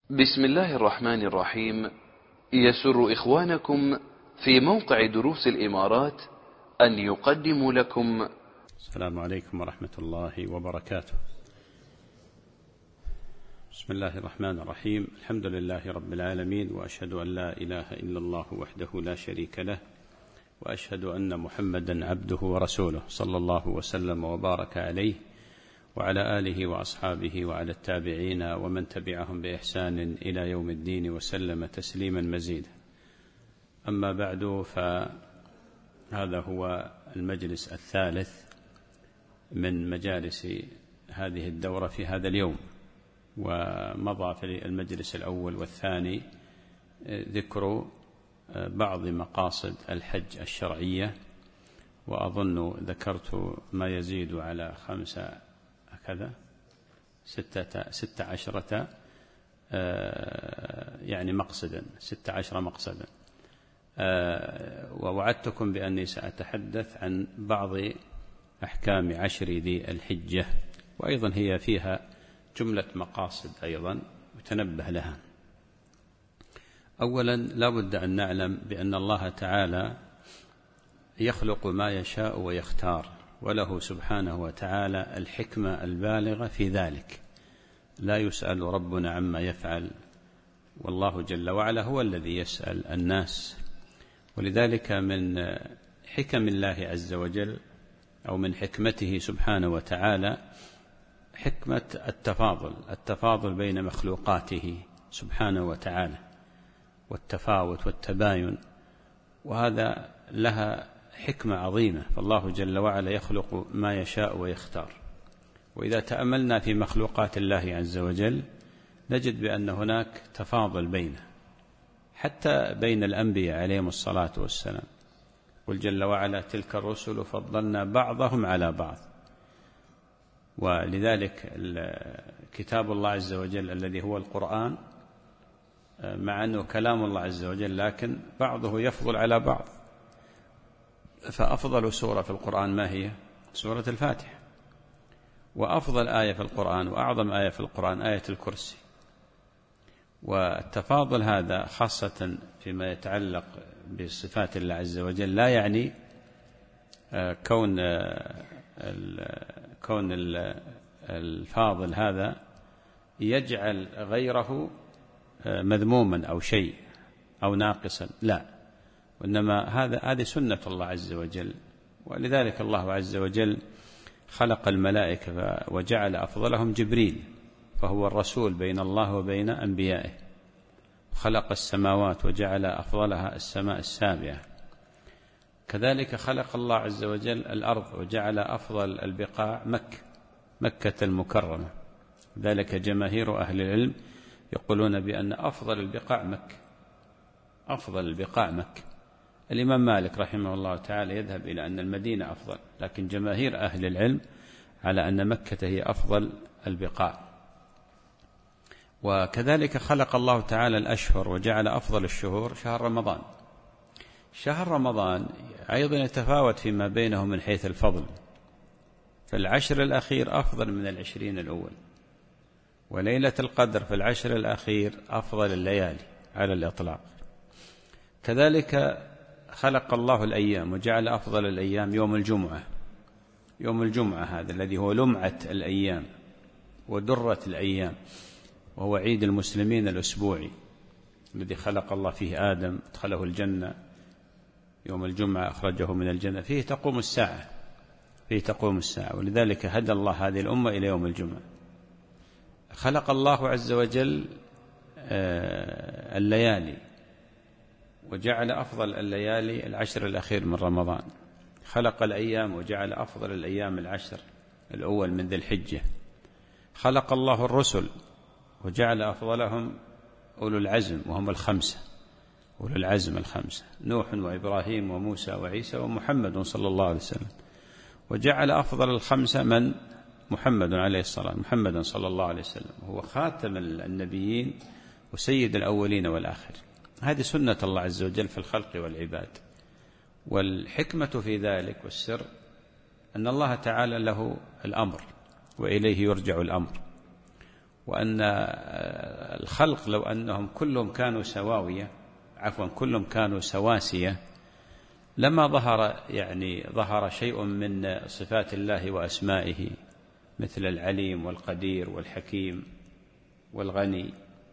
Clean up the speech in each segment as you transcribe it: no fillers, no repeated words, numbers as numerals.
بسم الله الرحمن الرحيم. يسر إخوانكم في موقع دروس الإمارات أن يقدموا لكم. السلام عليكم ورحمة الله وبركاته. بسم الله الرحمن الرحيم. الحمد لله رب العالمين، وأشهد أن لا إله إلا الله وحده لا شريك له، وأشهد أن محمدا عبده ورسوله، صلى الله وسلم وبارك عليه وعلى آله وأصحابه وعلى التابعين ومن تبعهم بإحسان إلى يوم الدين وسلم تسليما مزيدا. أما بعد، فهذا هو المجلس الثالث من مجالس هذه الدورة في هذا اليوم، ومضى في المجلس الأول والثاني ذكر بعض مقاصد الحج الشرعية، وأظن ذكرت ما يزيد على 16 يعني مقصدا، 16 مقصدا. ووعدتكم بأني سأتحدث عن بعض أحكام 10 ذي الحجة، وأيضا هي فيها جملة مقاصد أيضا وتنبه لها. أولا، لا بد أن نعلم بأن الله تعالى يخلق ما يشاء ويختار، وله سبحانه وتعالى الحكمة البالغة في ذلك. لا يسأل ربنا عما يفعل، والله جل وعلا هو الذي يسأل الناس. ولذلك من حكم الله عز وجل، أو من حكمته سبحانه وتعالى، حكمة التفاضل بين مخلوقاته سبحانه وتعالى، والتفاوت والتباين، وهذا لها حكمة عظيمة. فالله جل وعلا يخلق ما يشاء ويختار. وإذا تأملنا في مخلوقات الله عز وجل نجد بأن هناك تفاضل بينه، حتى بين الأنبياء عليهم الصلاة والسلام. قل جل وعلا: تلك الرسل فضلنا بعضهم على بعض. ولذلك كتاب الله عز وجل الذي هو القرآن، مع أنه كلام الله عز وجل، لكن بعضه يفضل على بعض. فأفضل سورة في القرآن ما هي؟ سورة الفاتحة. وأفضل آية في القرآن وأعظم آية في القرآن آية الكرسي. والتفاضل هذا خاصة فيما يتعلق بصفات الله عز وجل لا يعني كون الفاضل هذا يجعل غيره مذموما أو شيء أو ناقصا، لا، وإنما هذه سنة الله عز وجل. ولذلك الله عز وجل خلق الملائكة وجعل أفضلهم جبريل، فهو الرسول بين الله وبين أنبيائه. خلق السماوات وجعل أفضلها السماء السابعة. كذلك خلق الله عز وجل الأرض وجعل أفضل البقاع مكة المكرمة. ذلك جماهير أهل العلم يقولون بأن أفضل البقاع مكة. الإمام مالك رحمه الله تعالى يذهب إلى أن المدينة أفضل، لكن جماهير أهل العلم على أن مكة هي أفضل البقاع. وكذلك خلق الله تعالى الأشهر وجعل أفضل الشهور شهر رمضان. شهر رمضان أيضا يتفاوت فيما بينه من حيث الفضل، فالعشر الأخير أفضل من 20 الأول، وليلة القدر في العشر الأخير أفضل الليالي على الإطلاق. كذلك خلق الله الأيام وجعل أفضل الأيام يوم الجمعة هذا الذي هو لمعة الأيام ودرة الأيام، وهو عيد المسلمين الأسبوعي الذي خلق الله فيه آدم، ادخله الجنة يوم الجمعة، أخرجه من الجنة، فيه تقوم الساعة. ولذلك هدى الله هذه الأمة إلى يوم الجمعة. خلق الله عز وجل الليالي وجعل أفضل الليالي العشر الأخير من رمضان. خلق الأيام وجعل أفضل الأيام العشر الأول من ذي الحجة. خلق الله الرسل وجعل أفضلهم أولو العزم، وهم أولو العزم الخمسة: نوح وإبراهيم وموسى وعيسى ومحمد صلى الله عليه وسلم. وجعل أفضل الخمسة من محمد عليه الصلاة، محمد صلى الله عليه وسلم، هو خاتم النبيين وسيد الأولين والآخرين. هذه سنة الله عز وجل في الخلق والعباد. والحكمة في ذلك والسر أن الله تعالى له الأمر وإليه يرجع الأمر، وأن الخلق لو أنهم كلهم كانوا كلهم كانوا سواسية لما ظهر شيء من صفات الله وأسمائه مثل العليم والقدير والحكيم والغني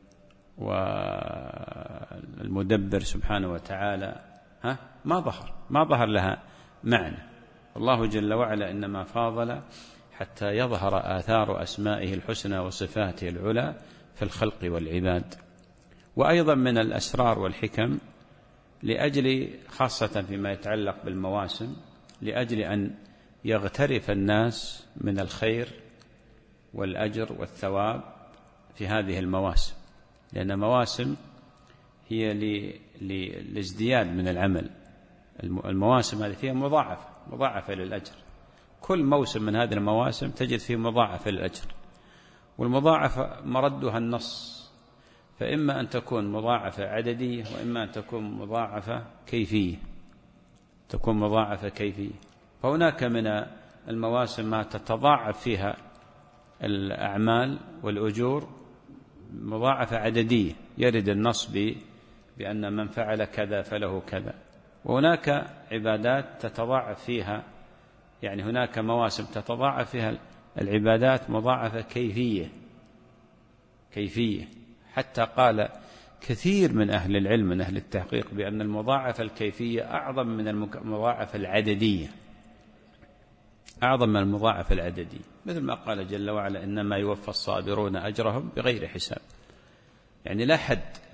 والمدبر سبحانه وتعالى، ما ظهر لها معنى. الله جل وعلا إنما فاضل حتى يظهر آثار أسمائه الحسنى وصفاته العلى في الخلق والعباد. وأيضا من الأسرار والحكم لأجل خاصة فيما يتعلق بالمواسم، لأجل أن يغترف الناس من الخير والأجر والثواب في هذه المواسم، لأن مواسم هي لازدياد من العمل. المواسم هذه فيها مضاعفة للأجر، كل موسم من هذه المواسم تجد فيه مضاعفة للأجر، والمضاعفة مردها النص، فإما أن تكون مضاعفة عددية وإما أن تكون مضاعفة كيفية. فهناك من المواسم ما تتضاعف فيها الأعمال والأجور مضاعفة عددية، يرد النص بأن من فعل كذا فله كذا. وهناك عبادات تتضاعف فيها، يعني هناك مواسم تتضاعف فيها العبادات مضاعفة كيفية، حتى قال كثير من أهل العلم من أهل التحقيق بأن المضاعفة الكيفية أعظم من المضاعفة العددية، مثل ما قال جل وعلا إنما يوفى الصابرون أجرهم بغير حساب، يعني لا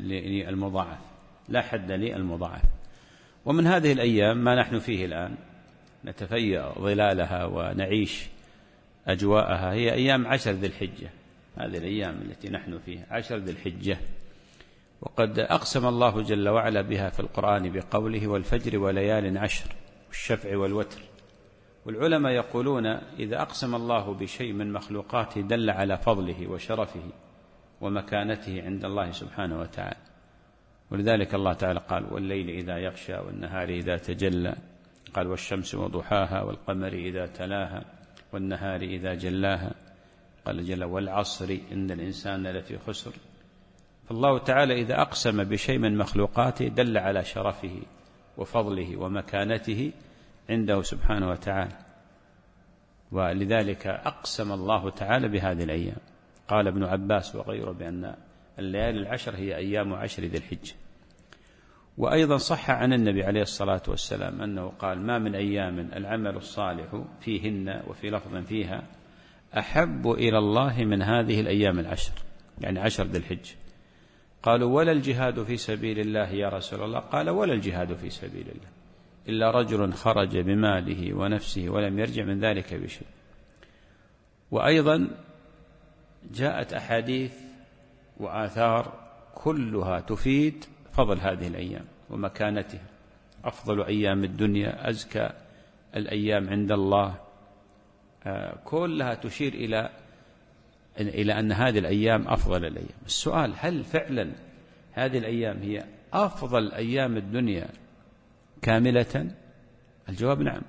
حد للمضاعف. ومن هذه الأيام ما نحن فيه الآن نتفيأ ظلالها ونعيش أجواءها هي أيام 10 ذي الحجة، هذه الأيام التي نحن فيها 10 ذي الحجة. وقد أقسم الله جل وعلا بها في القرآن بقوله والفجر وليال 10 والشفع والوتر. والعلماء يقولون إذا أقسم الله بشيء من مخلوقاته دل على فضله وشرفه ومكانته عند الله سبحانه وتعالى. ولذلك الله تعالى قال والليل إذا يغشى والنهار إذا تجلى، قال والشمس وضحاها والقمر إذا تلاها والنهار إذا جلاها، قال جل والعصر إن الإنسان لفي خسر. فالله تعالى إذا أقسم بشيء من مخلوقاته دل على شرفه وفضله ومكانته عنده سبحانه وتعالى، ولذلك أقسم الله تعالى بهذه الأيام. قال ابن عباس وغيره بأن الليالي 10 هي أيام 10 ذي الحجة. وأيضا صح عن النبي عليه الصلاة والسلام أنه قال ما من أيام العمل الصالح فيهن وفي لفظ فيها أحب إلى الله من هذه الأيام 10، يعني 10 ذي الحجة. قالوا ولا الجهاد في سبيل الله يا رسول الله؟ قال ولا الجهاد في سبيل الله إلا رجل خرج بماله ونفسه ولم يرجع من ذلك بشيء. وأيضا جاءت أحاديث وآثار كلها تفيد فضل هذه الأيام ومكانتها، أفضل أيام الدنيا، أزكى الأيام عند الله، كلها تشير إلى أن هذه الأيام أفضل الأيام. السؤال هل فعلا هذه الأيام هي أفضل أيام الدنيا كاملة؟ الجواب نعم.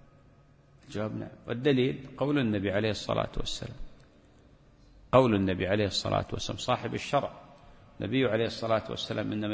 والدليل قول النبي عليه الصلاة والسلام صاحب الشرع، النبي عليه الصلاة والسلام إنما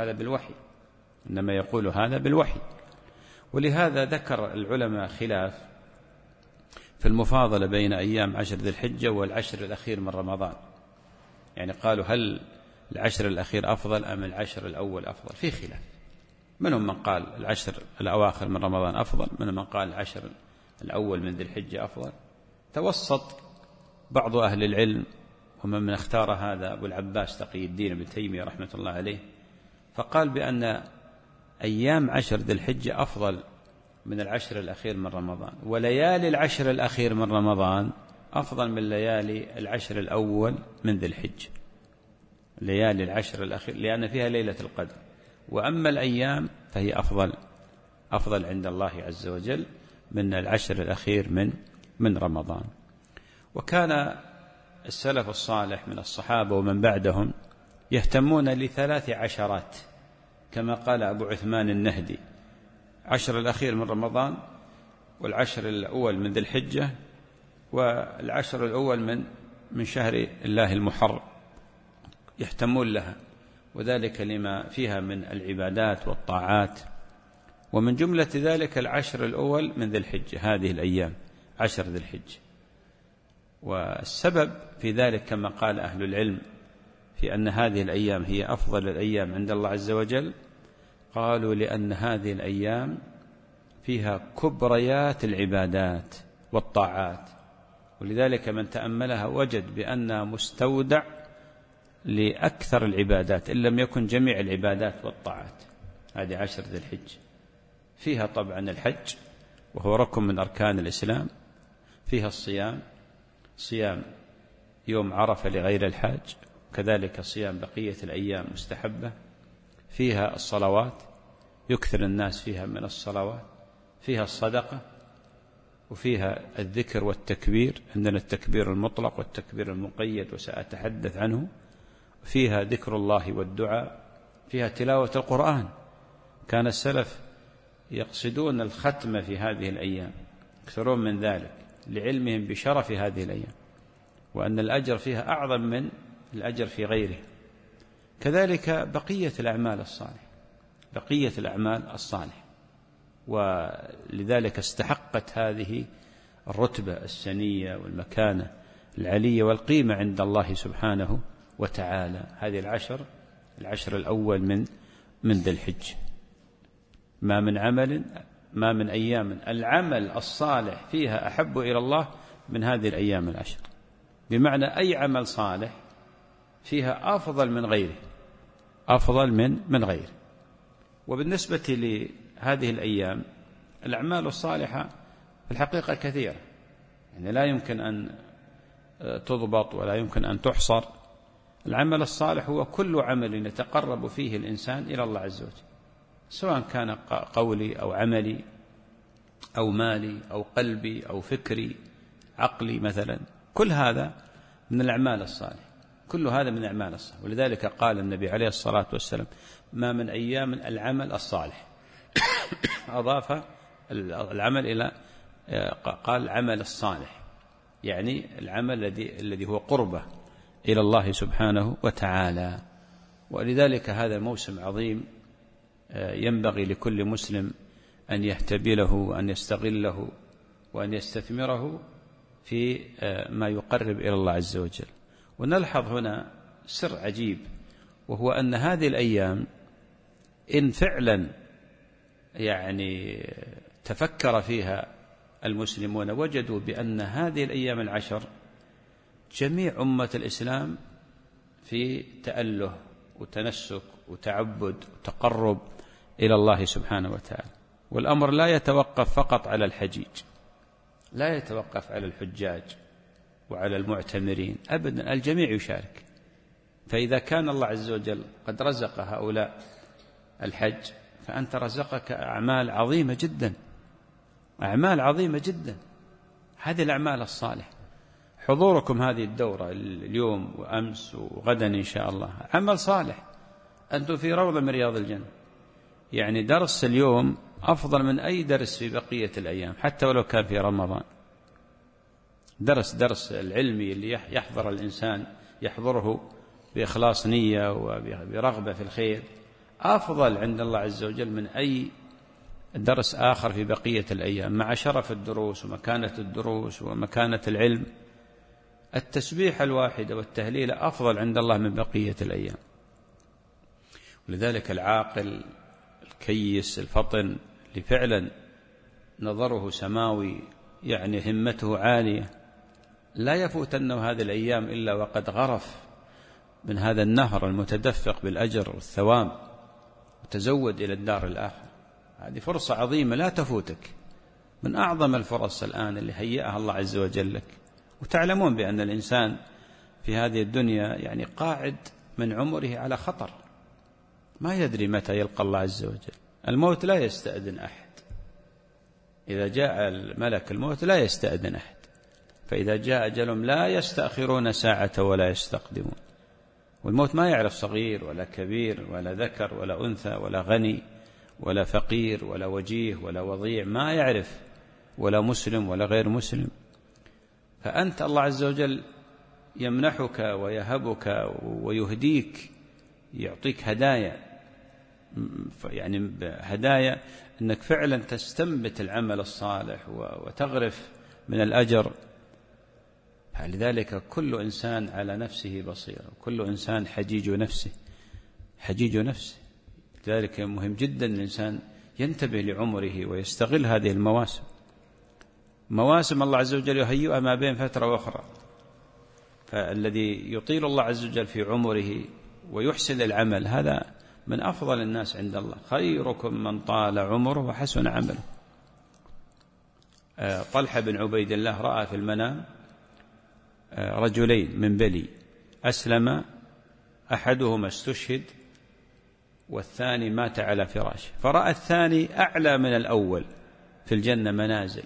يقول هذا بالوحي. ولهذا ذكر العلماء خلاف في المفاضلة بين أيام 10 ذي الحجة والعشر الأخير من رمضان، يعني قالوا هل العشر الأخير أفضل أم العشر الأول أفضل؟ في خلاف، منهم من قال العشر الأواخر من رمضان أفضل، منهم من قال العشر الأول من ذي الحجة أفضل. توسط بعض أهل العلم ومن اختار هذا أبو العباس تقي الدين ابن تيمية رحمة الله عليه، فقال بأن أيام 10 ذي الحجة أفضل من العشر الأخير من رمضان، وليالي العشر الأخير من رمضان أفضل من ليالي العشر الأول من ذي الحجة، ليالي العشر الأخير لأن فيها ليلة القدر. وأما الأيام فهي أفضل عند الله عز وجل من العشر الأخير من رمضان. وكان السلف الصالح من الصحابة ومن بعدهم يهتمون ل13 عشرات، كما قال أبو عثمان النهدي: 10 الأخير من رمضان، والعشر الأول من ذي الحجة، والعشر الأول من شهر الله المحرم يهتمون لها، وذلك لما فيها من العبادات والطاعات. ومن جملة ذلك العشر الأول من ذي الحجة، هذه الأيام 10 ذي الحجة. والسبب في ذلك كما قال أهل العلم في أن هذه الأيام هي أفضل الأيام عند الله عز وجل، قالوا لأن هذه الأيام فيها كبريات العبادات والطاعات، ولذلك من تأملها وجد بأنها مستودع لأكثر العبادات إن لم يكن جميع العبادات والطاعات. هذه 10 ذي الحجة فيها طبعا الحج وهو ركن من أركان الإسلام، فيها الصيام، صيام يوم عرفة لغير الحاج، كذلك صيام بقية الأيام مستحبة، فيها الصلوات يكثر الناس فيها من الصلوات، فيها الصدقة، وفيها الذكر والتكبير، عندنا التكبير المطلق والتكبير المقيد وسأتحدث عنه، فيها ذكر الله والدعاء، فيها تلاوة القرآن. كان السلف يقصدون الختم في هذه الأيام، يكثرون من ذلك لعلمهم بشرف هذه الأيام وأن الأجر فيها أعظم من الأجر في غيره. كذلك بقية الأعمال الصالحة، بقية الأعمال الصالحة، ولذلك استحقت هذه الرتبة السنية والمكانة العلية والقيمة عند الله سبحانه وتعالى. هذه العشر الأول من ذي الحجة. ما من أيام العمل الصالح فيها أحب إلى الله من هذه الأيام العشر، بمعنى أي عمل صالح فيها أفضل من غيره، أفضل من غيره. وبالنسبة لهذه الأيام الأعمال الصالحة في الحقيقة كثيرة، يعني لا يمكن أن تضبط ولا يمكن أن تحصر. العمل الصالح هو كل عمل يتقرب فيه الإنسان إلى الله عز وجل، سواء كان قولي أو عملي أو مالي أو قلبي أو فكري عقلي مثلا، كل هذا من الأعمال الصالحة، كل هذا من الأعمال الصالحة. ولذلك قال النبي عليه الصلاة والسلام: ما من أيام العمل الصالح. أضاف العمل إلى قال العمل الصالح، يعني العمل الذي هو قربة إلى الله سبحانه وتعالى. ولذلك هذا موسم عظيم ينبغي لكل مسلم أن يهتدي له وأن يستغله وأن يستثمره في ما يقرب إلى الله عز وجل. ونلحظ هنا سر عجيب، وهو أن هذه الأيام إن فعلا يعني تفكر فيها المسلمون وجدوا بأن هذه الأيام العشر جميع أمة الإسلام في تأله وتنسك وتعبد وتقرب إلى الله سبحانه وتعالى. والأمر لا يتوقف فقط على الحجيج، لا يتوقف على الحجاج وعلى المعتمرين أبدا، الجميع يشارك. فإذا كان الله عز وجل قد رزق هؤلاء الحج، فأنت رزقك أعمال عظيمة جدا، أعمال عظيمة جدا. هذه الأعمال الصالحة، حضوركم هذه الدورة اليوم وأمس وغدا إن شاء الله عمل صالح، أنتم في روضة من رياض الجنة. يعني درس اليوم أفضل من أي درس في بقية الأيام، حتى ولو كان في رمضان. درس العلمي اللي يحضر الإنسان يحضره بإخلاص نية وبرغبة في الخير أفضل عند الله عز وجل من أي درس آخر في بقية الأيام، مع شرف الدروس ومكانة الدروس ومكانة العلم. التسبيح الواحدة والتهليل أفضل عند الله من بقية الأيام. ولذلك العاقل الكيس الفطن اللي فعلا نظره سماوي، يعني همته عالية، لا يفوتنه هذه الأيام إلا وقد غرف من هذا النهر المتدفق بالأجر والثواب وتزود إلى الدار الآخرة. هذه فرصة عظيمة لا تفوتك، من أعظم الفرص الآن اللي هيئها الله عز وجل لك. وتعلمون بأن الإنسان في هذه الدنيا يعني قاعد من عمره على خطر، ما يدري متى يلقى الله عز وجل. الموت لا يستأذن أحد، إذا جاء الملك الموت لا يستأذن أحد، فإذا جاء أجلهم لا يستأخرون ساعة ولا يستقدمون. والموت ما يعرف صغير ولا كبير ولا ذكر ولا أنثى ولا غني ولا فقير ولا وجيه ولا وضيع، ما يعرف، ولا مسلم ولا غير مسلم. فأنت الله عز وجل يمنحك ويهبك ويهديك، يعطيك هدايا، يعني هدايا أنك فعلا تستنبت العمل الصالح وتغرف من الأجر. لذلك كل إنسان على نفسه بصير، وكل إنسان حجيج نفسه، حجيج نفسه. لذلك مهم جدا الإنسان ينتبه لعمره ويستغل هذه المواسم. مواسم الله عز وجل يهيئها ما بين فترة وأخرى، فالذي يطيل الله عز وجل في عمره ويحسن العمل هذا من أفضل الناس عند الله. خيركم من طال عمره وحسن عمله. طلحة بن عبيد الله رأى في المنام رجلين من بلي أسلم، أحدهما استشهد والثاني مات على فراشه، فرأى الثاني أعلى من الأول في الجنة منازل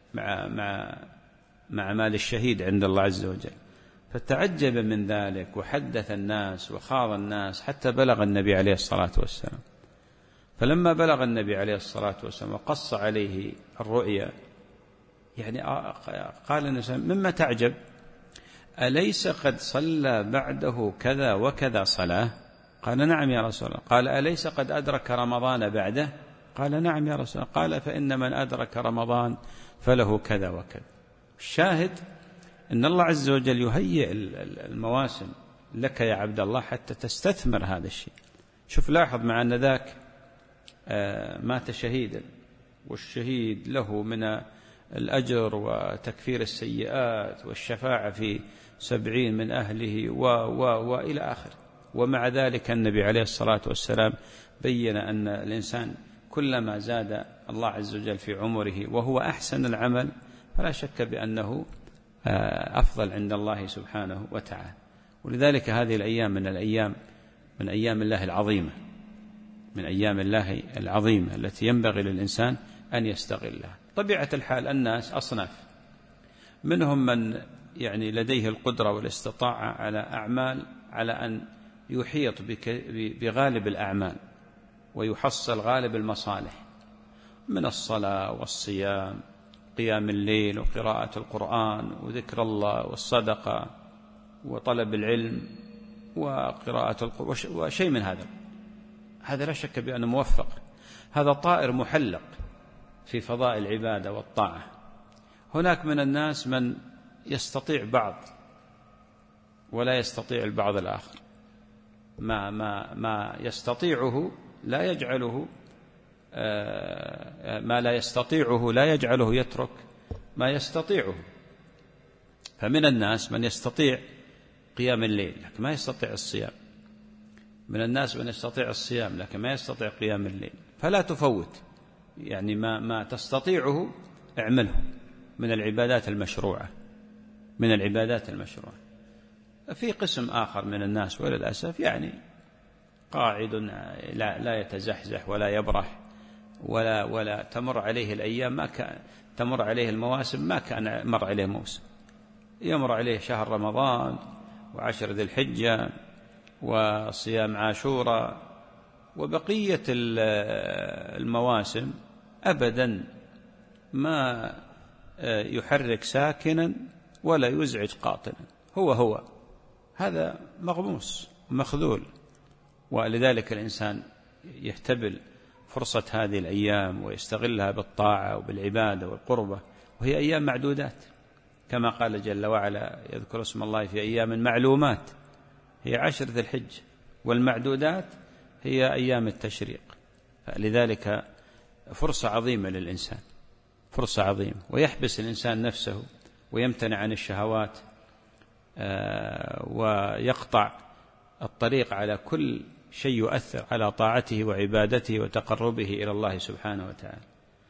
مع مال الشهيد عند الله عز وجل، فتعجب من ذلك وحدث الناس وخاض الناس حتى بلغ النبي عليه الصلاة والسلام. فلما بلغ النبي عليه الصلاة والسلام وقص عليه الرؤيا، يعني قال الإنسان: مما تعجب؟ أليس قد صلى بعده كذا وكذا صلاة؟ قال: نعم يا رسول الله. قال: أليس قد أدرك رمضان بعده؟ قال: نعم يا رسول الله. قال: فإن من أدرك رمضان فله كذا وكذا. الشاهد أن الله عز وجل يهيئ المواسم لك يا عبد الله حتى تستثمر هذا الشيء. شوف، لاحظ مع أن ذاك مات شهيدا، والشهيد له من الأجر وتكفير السيئات والشفاعة في 70 من أهله وإلى آخر. ومع ذلك النبي عليه الصلاة والسلام بين أن الإنسان كلما زاد الله عز وجل في عمره وهو أحسن العمل فلا شك بأنه أفضل عند الله سبحانه وتعالى. ولذلك هذه الأيام من أيام الله العظيمة، من أيام الله العظيمة التي ينبغي للإنسان أن يستغلها. طبيعة الحال الناس أصناف، منهم من يعني لديه القدرة والاستطاعة على أعمال على أن يحيط بغالب الأعمال ويحصل غالب المصالح من الصلاة والصيام، قيام الليل وقراءة القرآن وذكر الله والصدقة وطلب العلم وقراءة القرآن وشيء من هذا لا شك بأنه موفق. هذا طائر محلق في فضاء العبادة والطاعة. هناك من الناس من يستطيع بعض ولا يستطيع البعض الآخر، ما يستطيعه لا يجعله ما لا يستطيعه لا يجعله يترك ما يستطيعه. فمن الناس من يستطيع قيام الليل لكن ما يستطيع الصيام، من الناس من يستطيع الصيام لكن ما يستطيع قيام الليل. فلا تفوت، يعني ما تستطيعه اعمله من العبادات المشروعة، من العبادات المشروعة. في قسم آخر من الناس وللأسف يعني قاعد لا يتزحزح ولا يبرح ولا تمر عليه الأيام ما كان تمر عليه المواسم ما كان مر عليه موسم. يمر عليه شهر رمضان وعشر ذي الحجة وصيام عاشوراء وبقية المواسم أبدا ما يحرك ساكنا ولا يزعج قاطنا، هو هذا مغموس مخذول. ولذلك الإنسان يحتبل فرصة هذه الأيام ويستغلها بالطاعة وبالعبادة والقربة، وهي أيام معدودات كما قال جل وعلا: يذكر اسم الله في أيام معلومات، هي 10 ذي الحجة، والمعدودات هي أيام التشريق. فلذلك فرصة عظيمة للإنسان، فرصة عظيمة، ويحبس الإنسان نفسه ويمتنع عن الشهوات ويقطع الطريق على كل شيء يؤثر على طاعته وعبادته وتقربه إلى الله سبحانه وتعالى.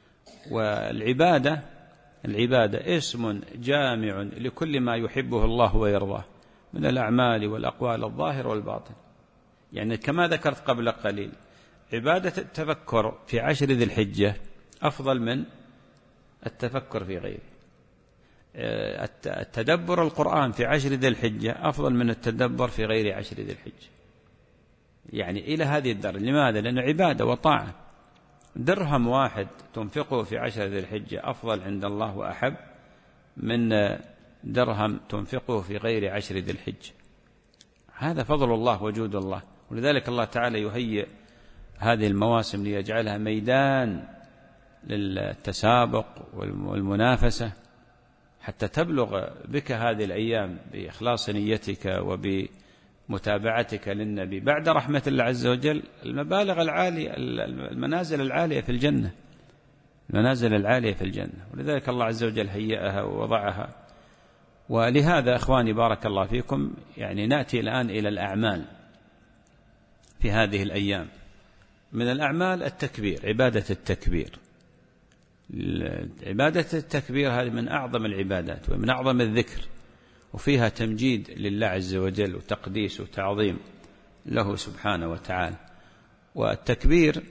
والعبادة اسم جامع لكل ما يحبه الله ويرضاه من الأعمال والأقوال الظاهر والباطن. يعني كما ذكرت قبل قليل، عبادة التفكر في 10 ذي الحجة أفضل من التفكر في غيره. التدبر القرآن في 10 ذي الحجة أفضل من التدبر في غير 10 ذي الحجة. يعني إلى هذه الدرجة. لماذا؟ لأنه عبادة وطاعة. درهم واحد تنفقه في 10 ذي الحجة أفضل عند الله وأحب من درهم تنفقه في غير 10 ذي الحجة. هذا فضل الله وجود الله. ولذلك الله تعالى يهيئ هذه المواسم ليجعلها ميدان للتسابق والمنافسة، حتى تبلغ بك هذه الأيام بإخلاص نيتك وبمتابعتك للنبي بعد رحمة الله عز وجل المبالغ العالية، المنازل العالية في الجنة، المنازل العالية في الجنة. ولذلك الله عز وجل هيئها ووضعها. ولهذا أخواني بارك الله فيكم، يعني نأتي الآن إلى الأعمال في هذه الأيام. من الأعمال التكبير، عبادة التكبير. عبادة التكبير هذه من أعظم العبادات ومن أعظم الذكر، وفيها تمجيد لله عز وجل وتقديس وتعظيم له سبحانه وتعالى. والتكبير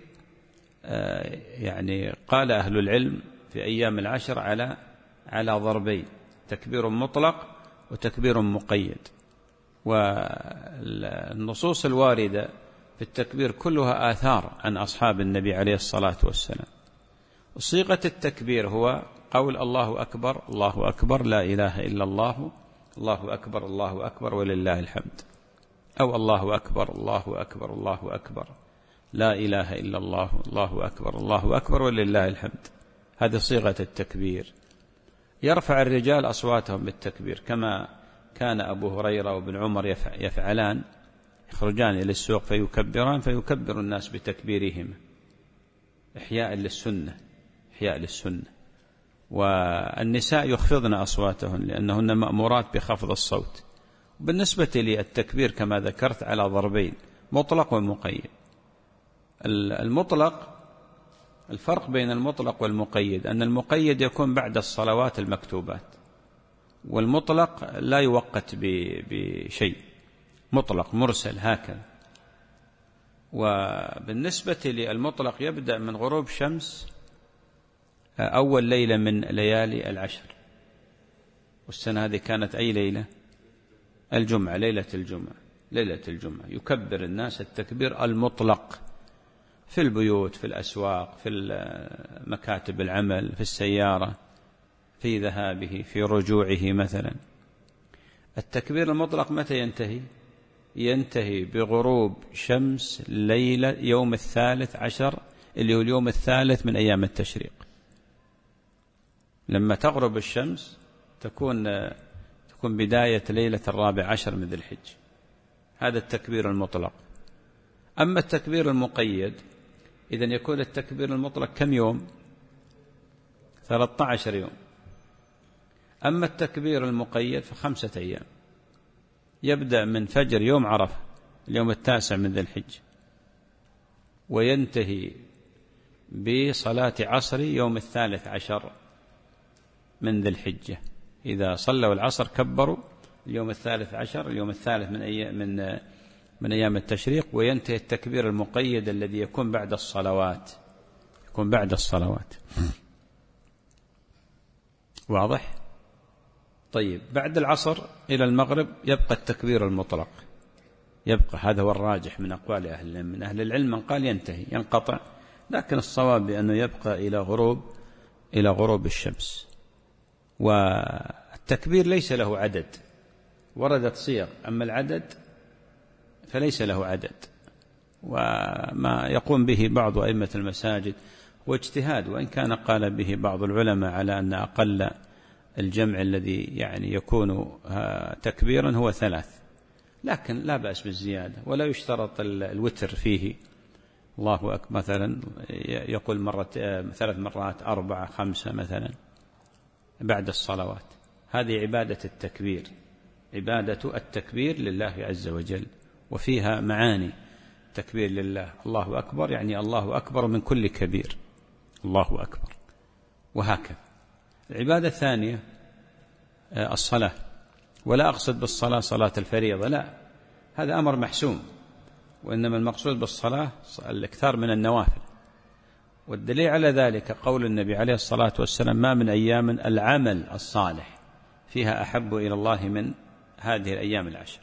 يعني قال أهل العلم في أيام العشر على ضربين: تكبير مطلق وتكبير مقيد. والنصوص الواردة في التكبير كلها آثار عن أصحاب النبي عليه الصلاة والسلام. صيغة التكبير هو قول الله أكبر الله أكبر لا إله إلا الله، الله أكبر الله أكبر ولله الحمد، أو الله أكبر الله أكبر الله أكبر لا إله إلا الله، الله أكبر الله أكبر ولله الحمد. هذه صيغة التكبير. يرفع الرجال أصواتهم بالتكبير كما كان أبو هريرة وابن عمر يفعلان، يخرجان إلى السوق فيكبران فيكبر الناس بتكبيرهم إحياء للسنة، إحياء للسنة. والنساء يخفضن أصواتهن لأنهن مأمورات بخفض الصوت. بالنسبة للتكبير كما ذكرت على ضربين: مطلق ومقيد. المطلق، الفرق بين المطلق والمقيد أن المقيد يكون بعد الصلوات المكتوبات، والمطلق لا يوقت بشيء، مطلق مرسل هكذا. وبالنسبة للمطلق يبدأ من غروب شمس أول ليلة من ليالي العشر، والسنة هذه كانت أي ليلة؟ الجمعة، ليلة الجمعة. ليلة الجمعة يكبر الناس التكبير المطلق في البيوت، في الأسواق، في مكاتب العمل، في السيارة، في ذهابه، في رجوعه مثلا. التكبير المطلق متى ينتهي؟ ينتهي بغروب شمس ليلة يوم 13 اللي هو اليوم 3 من أيام التشريق. لما تغرب الشمس تكون بداية ليلة 14 من ذي الحجة. هذا التكبير المطلق. أما التكبير المقيد، إذن يكون التكبير المطلق كم يوم؟ 13 يوم. أما التكبير المقيد ف5 أيام، يبدأ من فجر يوم عرفة اليوم 9 من ذي الحجة، وينتهي بصلاة عصر يوم 13 من ذي الحجة. إذا صلوا العصر كبروا اليوم 13، اليوم 3 من أيام التشريق، وينتهي التكبير المقيد الذي يكون بعد الصلوات، يكون بعد الصلوات. واضح؟ طيب، بعد العصر إلى المغرب يبقى التكبير المطلق، يبقى. هذا هو الراجح من أقوال أهل العلم. من أهل العلم من قال ينتهي، ينقطع، لكن الصواب بأنه يبقى إلى غروب الشمس. والتكبير ليس له عدد، وردت صيغ، أما العدد فليس له عدد. وما يقوم به بعض أئمة المساجد واجتهاد، وإن كان قال به بعض العلماء على أن أقل الجمع الذي يعني يكون تكبيرا هو 3، لكن لا بأس بالزيادة، ولا يشترط الوتر فيه. الله أكبر مثلا يقول 3 مرات 4 5 مثلا بعد الصلوات. هذه عبادة التكبير، عبادة التكبير لله عز وجل، وفيها معاني. تكبير لله، الله أكبر يعني الله أكبر من كل كبير، الله أكبر، وهكذا. العبادة الثانية الصلاة، ولا أقصد بالصلاة صلاة الفريضة، لا، هذا أمر محسوم، وإنما المقصود بالصلاة الإكثار من النوافل. والدليل على ذلك قول النبي عليه الصلاة والسلام: ما من أيام العمل الصالح فيها أحب إلى الله من هذه الأيام العشر.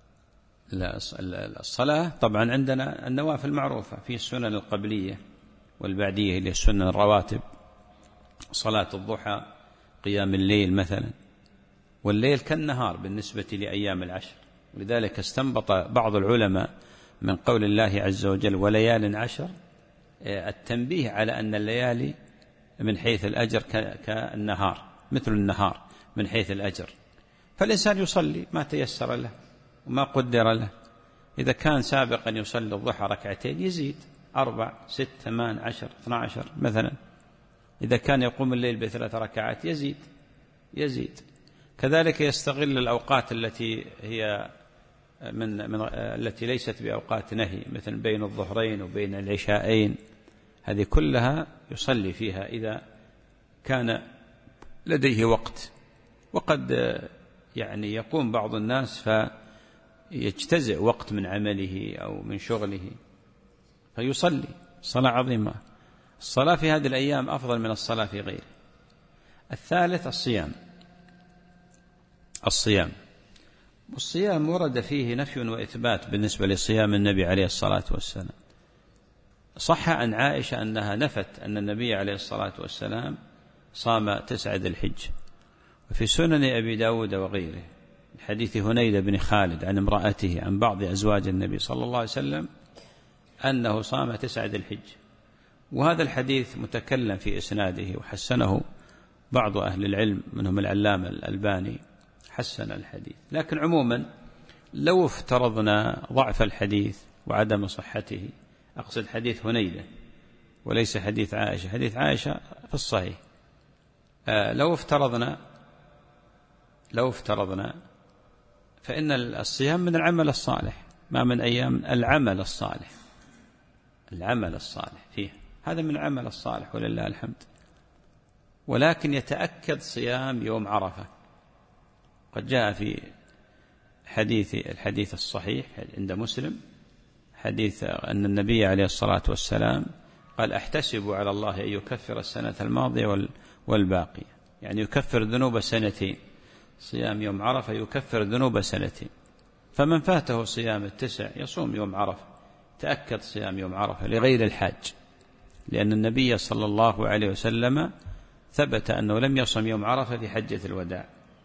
والصلاة طبعا عندنا النوافل معروفة في السنن القبلية والبعدية اللي السنن الرواتب، صلاة الضحى، قيام الليل مثلا. والليل كالنهار بالنسبة لأيام العشر، ولذلك استنبط بعض العلماء من قول الله عز وجل وليال عشر التنبيه على أن الليالي من حيث الأجر كالنهار، مثل النهار من حيث الأجر. فالإنسان يصلي ما تيسر له وما قدر له. إذا كان سابقا يصلي الضحى ركعتين يزيد 4 6 8 10 12 مثلا. إذا كان يقوم الليل ب3 ركعات يزيد. كذلك يستغل الأوقات التي هي التي ليست بأوقات نهي، مثل بين الظهرين وبين العشاءين، هذه كلها يصلي فيها إذا كان لديه وقت. وقد يعني يقوم بعض الناس فيجتزئ وقت من عمله أو من شغله فيصلي صلاة عظيمة. الصلاة في هذه الأيام أفضل من الصلاة في غيره. الثالث الصيام ورد فيه نفي وإثبات بالنسبة لصيام النبي عليه الصلاة والسلام. صح عن عائشة أنها نفت أن النبي عليه الصلاة والسلام صام 9 ذي الحجة. وفي سنن أبي داود وغيره حديث هنيدة بن خالد عن امرأته عن بعض أزواج النبي صلى الله عليه وسلم أنه صام 9 ذي الحجة. وهذا الحديث متكلم في إسناده وحسنه بعض أهل العلم منهم العلامة الألباني حسن الحديث. لكن عموما لو افترضنا ضعف الحديث وعدم صحته، أقصد حديث هنيدة وليس حديث عائشة، حديث عائشة في الصحيح، لو افترضنا فإن الصيام من العمل الصالح، ما من أيام العمل الصالح فيه، هذا من العمل الصالح ولله الحمد. ولكن يتأكد صيام يوم عرفة. قد جاء في الحديث الصحيح عند مسلم حديث أن النبي عليه الصلاة والسلام قال أحتسب على الله أن يكفر السنة الماضية والباقية، يعني يكفر ذنوب سنتين. صيام يوم عرفة يكفر ذنوب سنتين. فمن فاته صيام 9 يصوم يوم عرفة، تأكد صيام يوم عرفة لغير الحاج، لأن النبي صلى الله عليه وسلم ثبت أنه لم يصم يوم عرفة في حجة الوداع،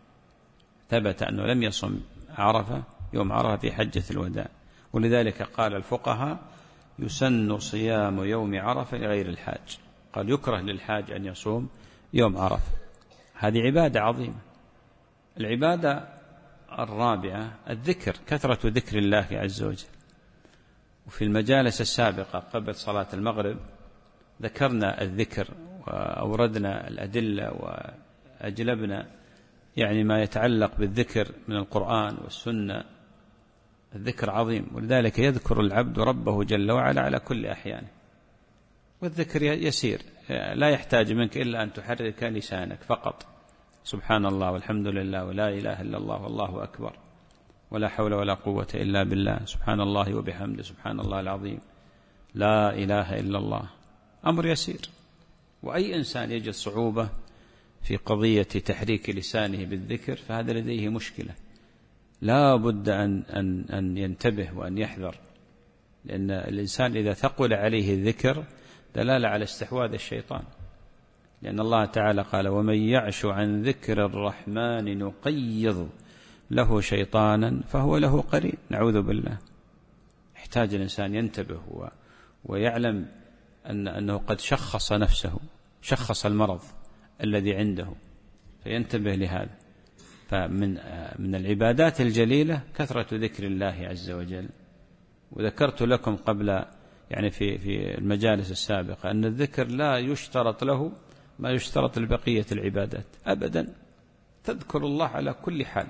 يوم عرفة في حجة الوداع. ولذلك قال الفقهاء يسن صيام يوم عرفة لغير الحاج، قال يكره للحاج أن يصوم يوم عرفة. هذه عبادة عظيمة. العبادة الرابعة الذكر، كثرة ذكر الله عز وجل. وفي المجالس السابقة قبل صلاة المغرب ذكرنا الذكر وأوردنا الأدلة وأجلبنا يعني ما يتعلق بالذكر من القرآن والسنة. الذكر عظيم، ولذلك يذكر العبد ربه جل وعلا على كل أحيانه. والذكر يسير، لا يحتاج منك إلا أن تحرك لسانك فقط، سبحان الله والحمد لله ولا إله إلا الله والله أكبر ولا حول ولا قوة إلا بالله، سبحان الله وبحمده سبحان الله العظيم، لا إله إلا الله. أمر يسير. وأي إنسان يجد صعوبة في قضية تحريك لسانه بالذكر فهذا لديه مشكلة، لا بد أن ينتبه وأن يحذر، لأن الإنسان إذا ثقل عليه الذكر دلالة على استحواذ الشيطان. لأن الله تعالى قال ومن يعش عن ذكر الرحمن نقيض له شيطانا فهو له قرين. نعوذ بالله. يحتاج الإنسان ينتبه ويعلم أنه قد شخص نفسه، شخص المرض الذي عنده، فينتبه لهذا. فمن العبادات الجليلة كثرة ذكر الله عز وجل. وذكرت لكم قبل يعني في المجالس السابقة أن الذكر لا يشترط له ما يشترط لبقية العبادات أبدا، تذكر الله على كل حال.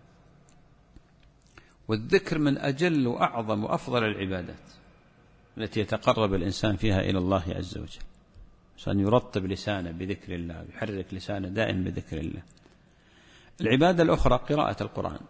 والذكر من أجل وأعظم وأفضل العبادات التي يتقرب الإنسان فيها إلى الله عز وجل، عشان يرطب لسانه بذكر الله، يحرك لسانه دائم بذكر الله. العبادة الأخرى قراءة القرآن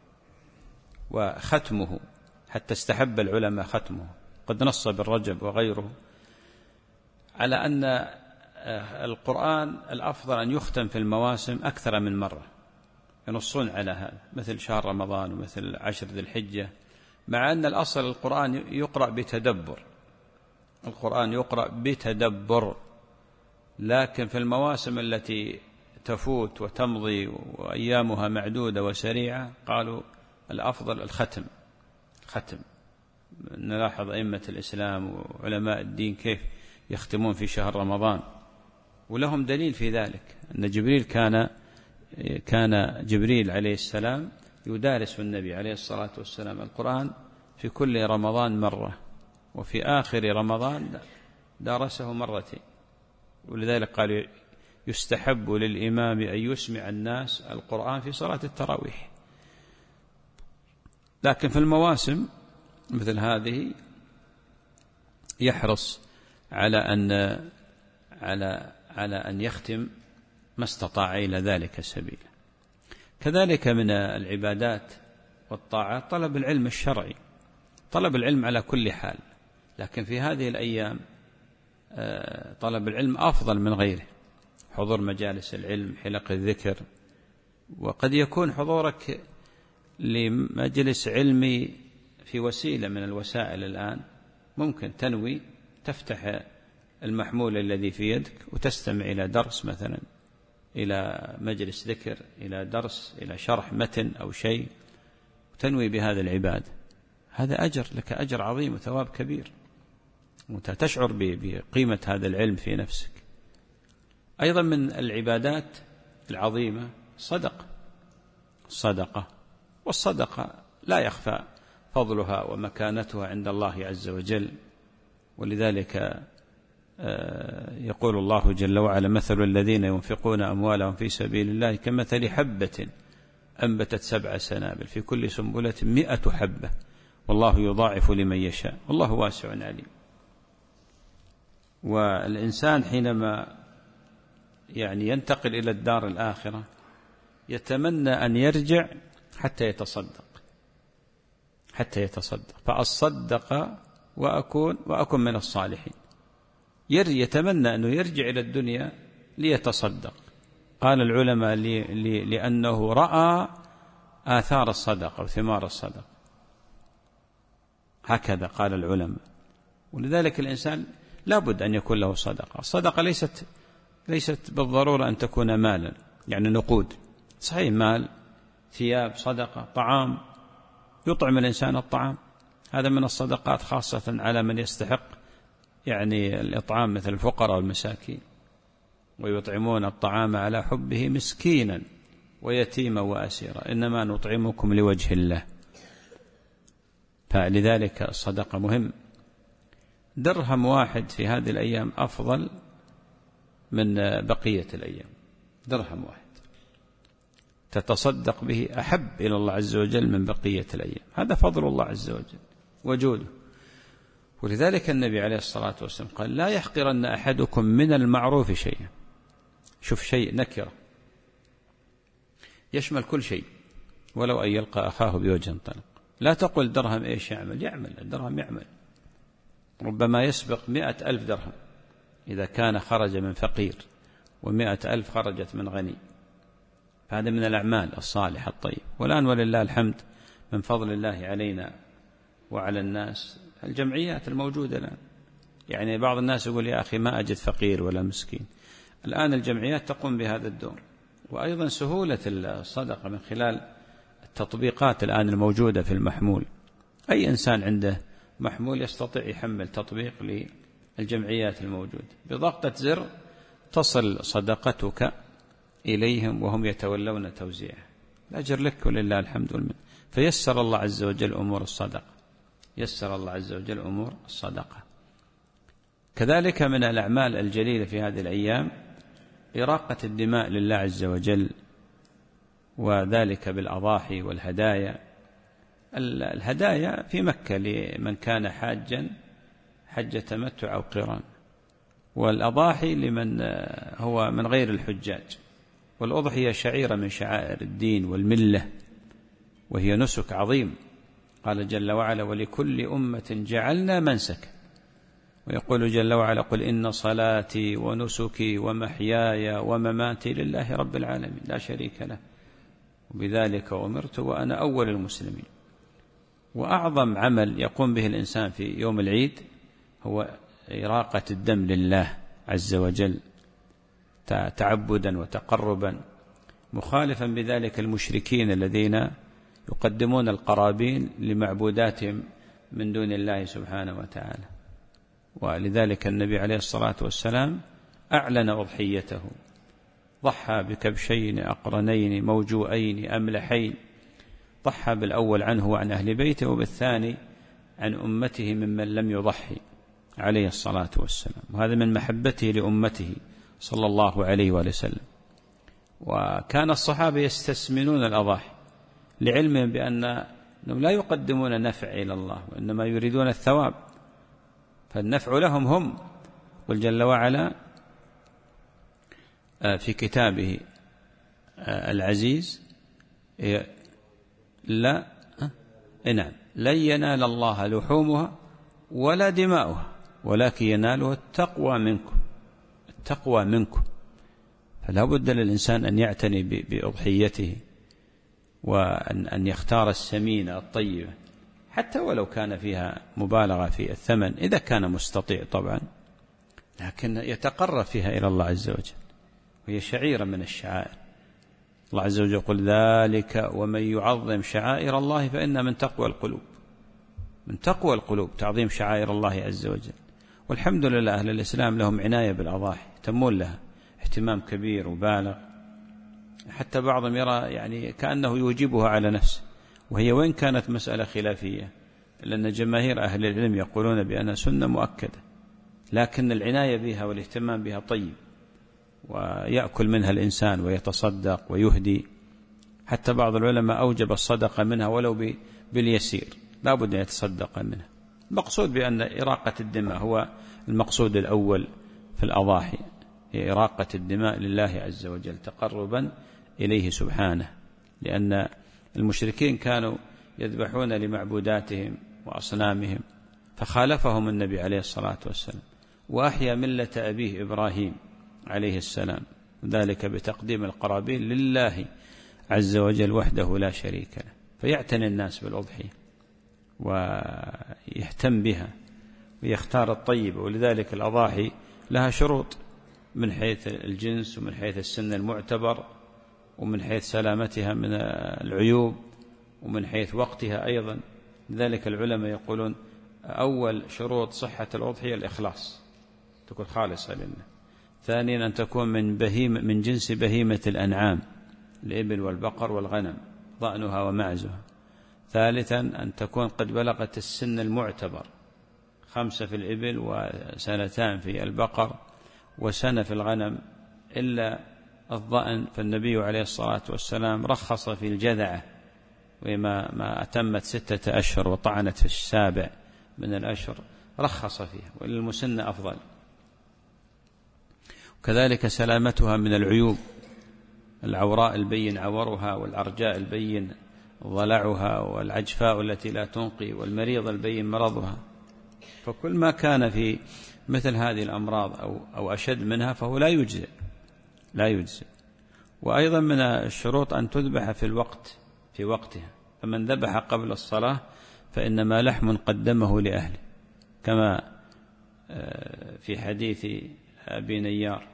وختمه، حتى استحب العلماء ختمه. قد نص ابن رجب وغيره على أن القرآن الأفضل أن يختم في المواسم أكثر من مرة، ينصون على هذا، مثل شهر رمضان ومثل 10 ذي الحجة، مع أن الأصل القرآن يقرأ بتدبر القرآن يقرأ بتدبر، لكن في المواسم التي تفوت وتمضي وأيامها معدودة وسريعة قالوا الأفضل الختم. نلاحظ أئمة الإسلام وعلماء الدين كيف يختمون في شهر رمضان، ولهم دليل في ذلك، أن كان جبريل عليه السلام يدارس النبي عليه الصلاة والسلام القرآن في كل رمضان مرة، وفي آخر رمضان دارسه مرتين. ولذلك قال يستحب للإمام أن يسمع الناس القرآن في صلاة التراويح. لكن في المواسم مثل هذه يحرص على أن يختم ما استطاع إلى ذلك سبيلا. كذلك من العبادات والطاعات طلب العلم الشرعي، طلب العلم على كل حال، لكن في هذه الأيام طلب العلم أفضل من غيره، حضور مجالس العلم، حلق الذكر. وقد يكون حضورك لمجلس علمي في وسيلة من الوسائل الآن، ممكن تنوي تفتح المحمول الذي في يدك وتستمع إلى درس مثلا، إلى مجلس ذكر، إلى درس، إلى شرح متن أو شيء، وتنوي بهذا العبادة. هذا أجر لك، أجر عظيم وثواب كبير، وأنت تشعر بقيمة هذا العلم في نفسك. أيضا من العبادات العظيمة الصدقة، والصدقة لا يخفى فضلها ومكانتها عند الله عز وجل. ولذلك يقول الله جل وعلا: مثل الذين ينفقون أموالهم في سبيل الله كمثل حبة أنبتت 7 سنابل في كل سنبلة 100 حبة والله يضاعف لمن يشاء والله واسع عليم. والإنسان حينما ينتقل إلى الدار الآخرة يتمنى أن يرجع حتى يتصدق فأصدق وأكون من الصالحين. يتمنى أنه يرجع إلى الدنيا ليتصدق. قال العلماء لأنه رأى آثار الصدقة وثمار الصدقة، هكذا قال العلماء. ولذلك الإنسان لابد أن يكون له صدقة. الصدقة ليست بالضرورة أن تكون مالا، نقود، صحيح مال، ثياب، صدقة، طعام، يطعم الإنسان الطعام، هذا من الصدقات، خاصة على من يستحق الإطعام مثل الفقراء والمساكين، ويطعمون الطعام على حبه مسكينا ويتيما وأسيرا إنما نطعمكم لوجه الله. فلذلك الصدقة مهم. درهم واحد في هذه الأيام أفضل من بقية الأيام، درهم واحد تتصدق به أحب إلى الله عز وجل من بقية الأيام. هذا فضل الله عز وجل وجوده. ولذلك النبي عليه الصلاة والسلام قال: لا يحقرن أحدكم من المعروف شيئا. شوف، شيء نكرة يشمل كل شيء، ولو أن يلقى أخاه بوجه طلق. لا تقل درهم إيش يعمل الدرهم يعمل، ربما يسبق 100,000 درهم إذا كان خرج من فقير، و100,000 خرجت من غني. هذا من الأعمال الصالحة الطيب. والآن ولله الحمد من فضل الله علينا وعلى الناس الجمعيات الموجودة الآن. بعض الناس يقول: يا أخي ما أجد فقير ولا مسكين. الآن الجمعيات تقوم بهذا الدور. وأيضا سهولة الصدقة من خلال التطبيقات الآن الموجودة في المحمول. أي إنسان عنده محمول يستطيع يحمل تطبيق للجمعيات الموجودة، بضغطة زر تصل صدقتك إليهم وهم يتولون توزيعها. الأجر لك ولله الحمد والمنة. فيسر الله عز وجل أمور الصدقة. كذلك من الأعمال الجليلة في هذه الأيام إراقة الدماء لله عز وجل، وذلك بالأضاحي والهدايا. الهدايا في مكة لمن كان حاجا حج تمتع أو قران، والأضاحي لمن هو من غير الحجاج. والأضحية شعيرة من شعائر الدين والملة، وهي نسك عظيم. قال جل وعلا: ولكل أمة جعلنا منسكا. ويقول جل وعلا: قل إن صلاتي ونسكي ومحياي ومماتي لله رب العالمين لا شريك له وبذلك أمرت وأنا أول المسلمين. وأعظم عمل يقوم به الإنسان في يوم العيد هو إراقة الدم لله عز وجل تعبدا وتقربا، مخالفا بذلك المشركين الذين يقدمون القرابين لمعبوداتهم من دون الله سبحانه وتعالى. ولذلك النبي عليه الصلاة والسلام أعلن أضحيته، ضحى بكبشين أقرنين موجوئين أملحين، ضحى بالأول عنه وعن أهل بيته، وبالثاني عن أمته ممن لم يضحي عليه الصلاة والسلام، وهذا من محبته لأمته صلى الله عليه وسلم. وكان الصحابة يستسمنون الأضاحي لعلمهم بأنهم لا يقدمون نفع إلى الله، وإنما يريدون الثواب، فالنفع لهم هم. قل جل وعلا في كتابه العزيز لن ينال الله لحومها ولا دماؤها ولكن يناله التقوى منكم. فلا بد للإنسان أن يعتني بأضحيته، وأن يختار السمينة الطيبة، حتى ولو كان فيها مبالغة في الثمن إذا كان مستطيع طبعا، لكن يتقرب فيها إلى الله عز وجل، وهي شعيرة من الشعائر. الله عز وجل يقول ذلك ومن يعظم شعائر الله فإن من تقوى القلوب، من تقوى القلوب تعظيم شعائر الله عز وجل. والحمد لله أهل الإسلام لهم عناية بالأضاحي، يهتمون لها اهتمام كبير وبالغ، حتى بعضهم يرى يعني كأنه يوجبها على نفسه، وهي وإن كانت مسألة خلافية لأن جماهير أهل العلم يقولون بأنها سنة مؤكدة، لكن العناية بها والاهتمام بها طيب، ويأكل منها الإنسان ويتصدق ويهدي. حتى بعض العلماء أوجب الصدقة منها ولو باليسير، لا بد أن يتصدق منها. المقصود بأن إراقة الدماء هو المقصود الأول في الأضاحي، هي إراقة الدماء لله عز وجل تقربا إليه سبحانه، لأن المشركين كانوا يذبحون لمعبوداتهم وأصنامهم، فخالفهم النبي عليه الصلاة والسلام وأحيا ملة أبيه إبراهيم عليه السلام، ذلك بتقديم القرابين لله عز وجل وحده لا شريك له. فيعتني الناس بالأضحية ويهتم بها ويختار الطيب. ولذلك الأضاحي لها شروط من حيث الجنس ومن حيث السن المعتبر ومن حيث سلامتها من العيوب ومن حيث وقتها أيضا. لذلك العلماء يقولون أول شروط صحة الأضحية الإخلاص، تكون خالصة لله. ثانيا أن تكون من جنس بهيمة الأنعام، الإبل والبقر والغنم ضأنها ومعزها. ثالثا أن تكون قد بلغت السن المعتبر، 5 في الإبل و2 في البقر وسنة في الغنم إلا الضأن، فالنبي عليه الصلاة والسلام رخص في الجذعة، وما أتمت 6 أشهر وطعنت في 7 من الأشهر رخص فيها، وللمسن أفضل. وكذلك سلامتها من العيوب، العوراء البين عورها، والعرجاء البين ضلعها، والعجفاء التي لا تنقي، والمريض البين مرضها. فكل ما كان في مثل هذه الأمراض أو أشد منها فهو لا يجزئ. وأيضا من الشروط أن تذبح في وقتها، فمن ذبح قبل الصلاة فإنما لحم قدمه لأهله، كما في حديث أبي نيار،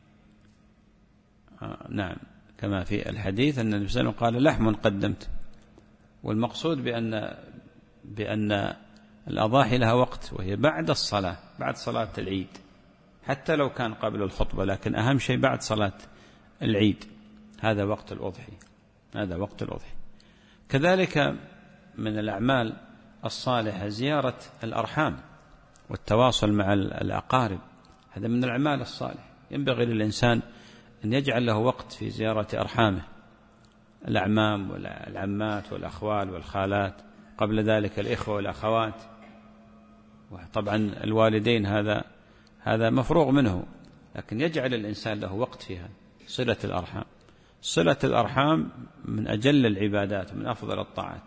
نعم، كما في الحديث أن النبي صلى الله عليه وسلم قال لحم قدمت. والمقصود بأن الأضاحي لها وقت، وهي بعد الصلاة، بعد صلاة العيد، حتى لو كان قبل الخطبة، لكن أهم شيء بعد صلاة العيد، هذا وقت الأضحية. كذلك من الأعمال الصالحة زيارة الأرحام والتواصل مع الأقارب، هذا من الأعمال الصالحة. ينبغي للإنسان أن يجعل له وقت في زيارة أرحامه، الأعمام والعمات والأخوال والخالات، قبل ذلك الإخوة والأخوات، وطبعا الوالدين هذا مفروغ منه، لكن يجعل الإنسان له وقت فيها. صلة الأرحام من أجل العبادات ومن أفضل الطاعات،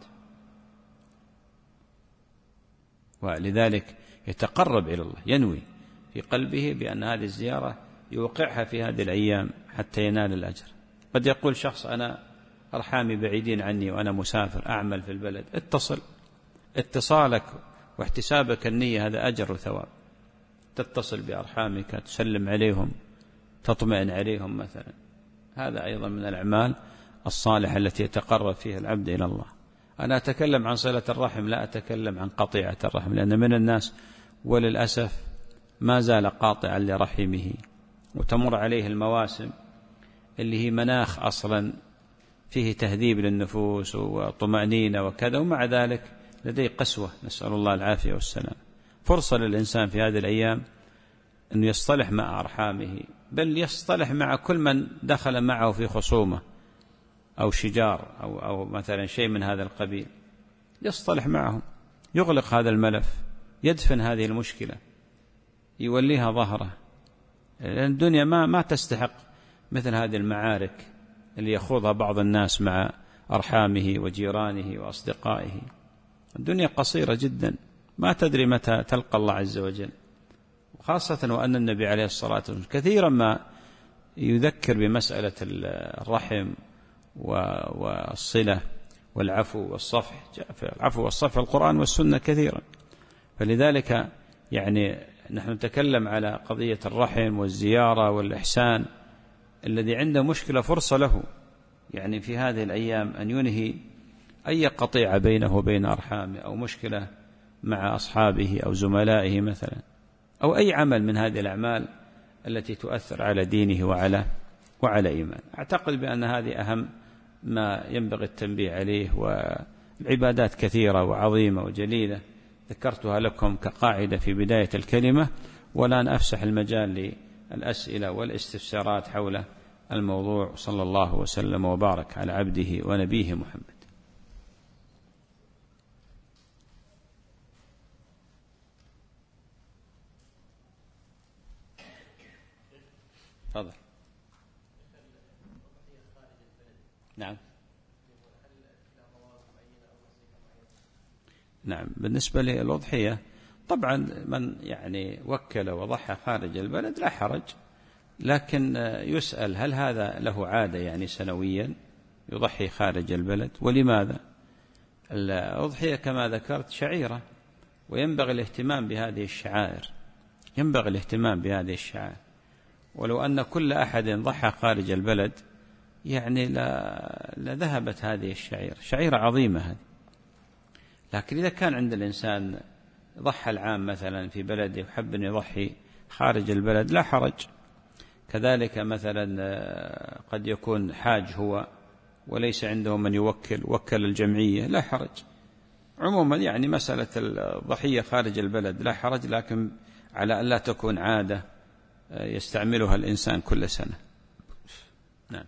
ولذلك يتقرب إلى الله، ينوي في قلبه بأن هذه الزيارة يوقعها في هذه الأيام حتى ينال الأجر. قد يقول شخص أنا أرحامي بعيدين عني وأنا مسافر أعمل في البلد، اتصالك واحتسابك النية هذا أجر وثواب. تتصل بأرحامك، تسلم عليهم، تطمئن عليهم مثلا. هذا أيضا من الأعمال الصالحة التي يتقرب فيها العبد إلى الله. أنا أتكلم عن صلة الرحم، لا أتكلم عن قطيعة الرحم، لأن من الناس وللأسف ما زال قاطعا لرحمه، وتمر عليه المواسم اللي هي مناخ أصلا فيه تهذيب للنفوس وطمأنينة وكذا، ومع ذلك لديه قسوة، نسأل الله العافية والسلام. فرصة للإنسان في هذه الأيام أن يصطلح مع أرحامه، بل يصطلح مع كل من دخل معه في خصومة أو شجار أو مثلا شيء من هذا القبيل، يصطلح معهم، يغلق هذا الملف، يدفن هذه المشكلة، يوليها ظهره. لأن الدنيا ما تستحق مثل هذه المعارك اللي يخوضها بعض الناس مع أرحامه وجيرانه وأصدقائه. الدنيا قصيرة جدا، ما تدري متى تلقى الله عز وجل، وخاصة وأن النبي عليه الصلاة والسلام كثيرا ما يذكر بمسألة الرحم والصلة والعفو والصفح. العفو والصفح القرآن والسنة كثيرا. فلذلك يعني نحن نتكلم على قضية الرحم والزيارة والإحسان. الذي عنده مشكلة فرصة له يعني في هذه الأيام أن ينهي أي قطيعة بينه وبين أرحامه، أو مشكلة مع أصحابه أو زملائه مثلا، أو أي عمل من هذه الأعمال التي تؤثر على دينه وعلى إيمان. أعتقد بأن هذه أهم ما ينبغي التنبيه عليه. والعبادات كثيرة وعظيمة وجليلة ذكرتها لكم كقاعدة في بداية الكلمة، والآن أفسح المجال للأسئلة والاستفسارات حول الموضوع. صلى الله وسلم وبارك على عبده ونبيه محمد. تفضل. نعم. بالنسبة للأضحية طبعا من يعني وكل وضحى خارج البلد لا حرج، لكن يسأل هل هذا له عادة يعني سنويا يضحي خارج البلد؟ ولماذا؟ الأضحية كما ذكرت شعيرة، وينبغي الاهتمام بهذه الشعائر، ينبغي الاهتمام بهذه الشعائر. ولو أن كل أحد ضحى خارج البلد يعني لذهبت هذه الشعيرة، شعيرة عظيمة هذه. لكن إذا كان عند الإنسان ضحى العام مثلا في بلده وحب أن يضحي خارج البلد لا حرج. كذلك مثلا قد يكون حاج هو وليس عنده من وكل الجمعية لا حرج. عموما يعني مسألة الضحية خارج البلد لا حرج، لكن على أن لا تكون عادة يستعملها الإنسان كل سنة. نعم.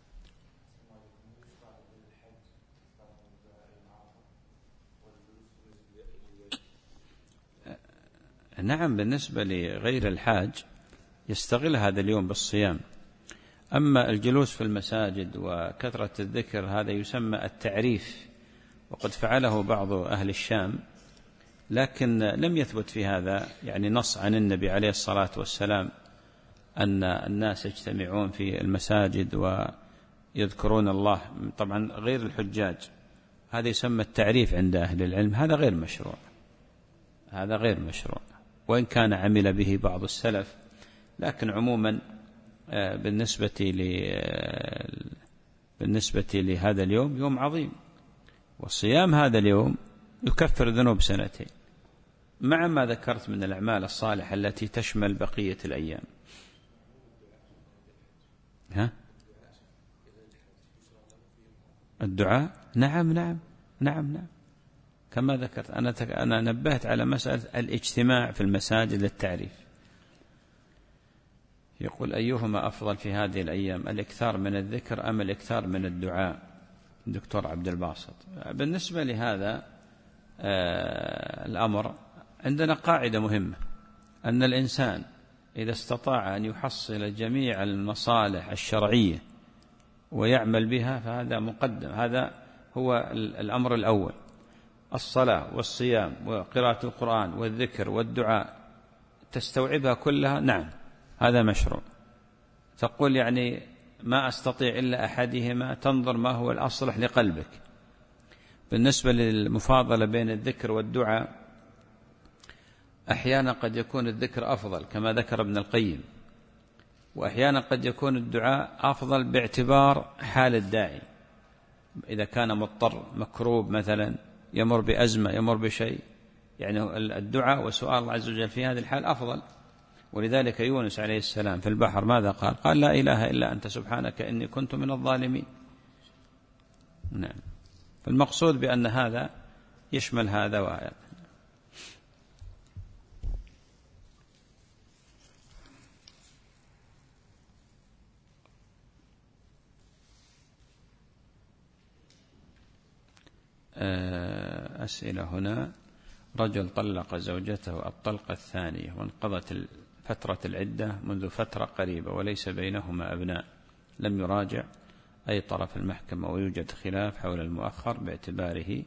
نعم. بالنسبة لغير الحاج يستغل هذا اليوم بالصيام. أما الجلوس في المساجد وكثرة الذكر هذا يسمى التعريف، وقد فعله بعض أهل الشام، لكن لم يثبت في هذا يعني نص عن النبي عليه الصلاة والسلام أن الناس يجتمعون في المساجد ويذكرون الله. طبعا غير الحجاج، هذا يسمى التعريف عند أهل العلم، هذا غير مشروع، هذا غير مشروع، وإن كان عمل به بعض السلف. لكن عموما بالنسبة لهذا اليوم يوم عظيم، والصيام هذا اليوم يكفر ذنوب سنتين، مع ما ذكرت من الأعمال الصالحة التي تشمل بقية الأيام. الدعاء نعم كما ذكرت. أنا نبهت على مسألة الاجتماع في المساجد للتعريف. يقول أيهما أفضل في هذه الأيام، الإكثار من الذكر أم الإكثار من الدعاء؟ دكتور عبد الباسط، بالنسبة لهذا الأمر عندنا قاعدة مهمة، أن الإنسان إذا استطاع أن يحصل جميع المصالح الشرعية ويعمل بها فهذا مقدم، هذا هو الأمر الأول. الصلاة والصيام وقراءة القرآن والذكر والدعاء تستوعبها كلها، نعم هذا مشروع. تقول يعني ما أستطيع إلا أحدهما، تنظر ما هو الأصلح لقلبك. بالنسبة للمفاضلة بين الذكر والدعاء، أحيانا قد يكون الذكر أفضل كما ذكر ابن القيم، وأحيانا قد يكون الدعاء أفضل باعتبار حال الداعي، إذا كان مضطر مكروب مثلا، يمر بأزمة، يمر بشيء، يعني الدعاء وسؤال الله عز وجل في هذه الحال أفضل. ولذلك يونس عليه السلام في البحر ماذا قال؟ قال لا إله إلا أنت سبحانك إني كنت من الظالمين. نعم. فالمقصود بأن هذا يشمل هذا وهذا. أسئلة هنا. رجل طلق زوجته الطلقة الثانية وانقضت فترة العدة منذ فترة قريبة وليس بينهما أبناء، لم يراجع أي طرف المحكمة ويوجد خلاف حول المؤخر باعتباره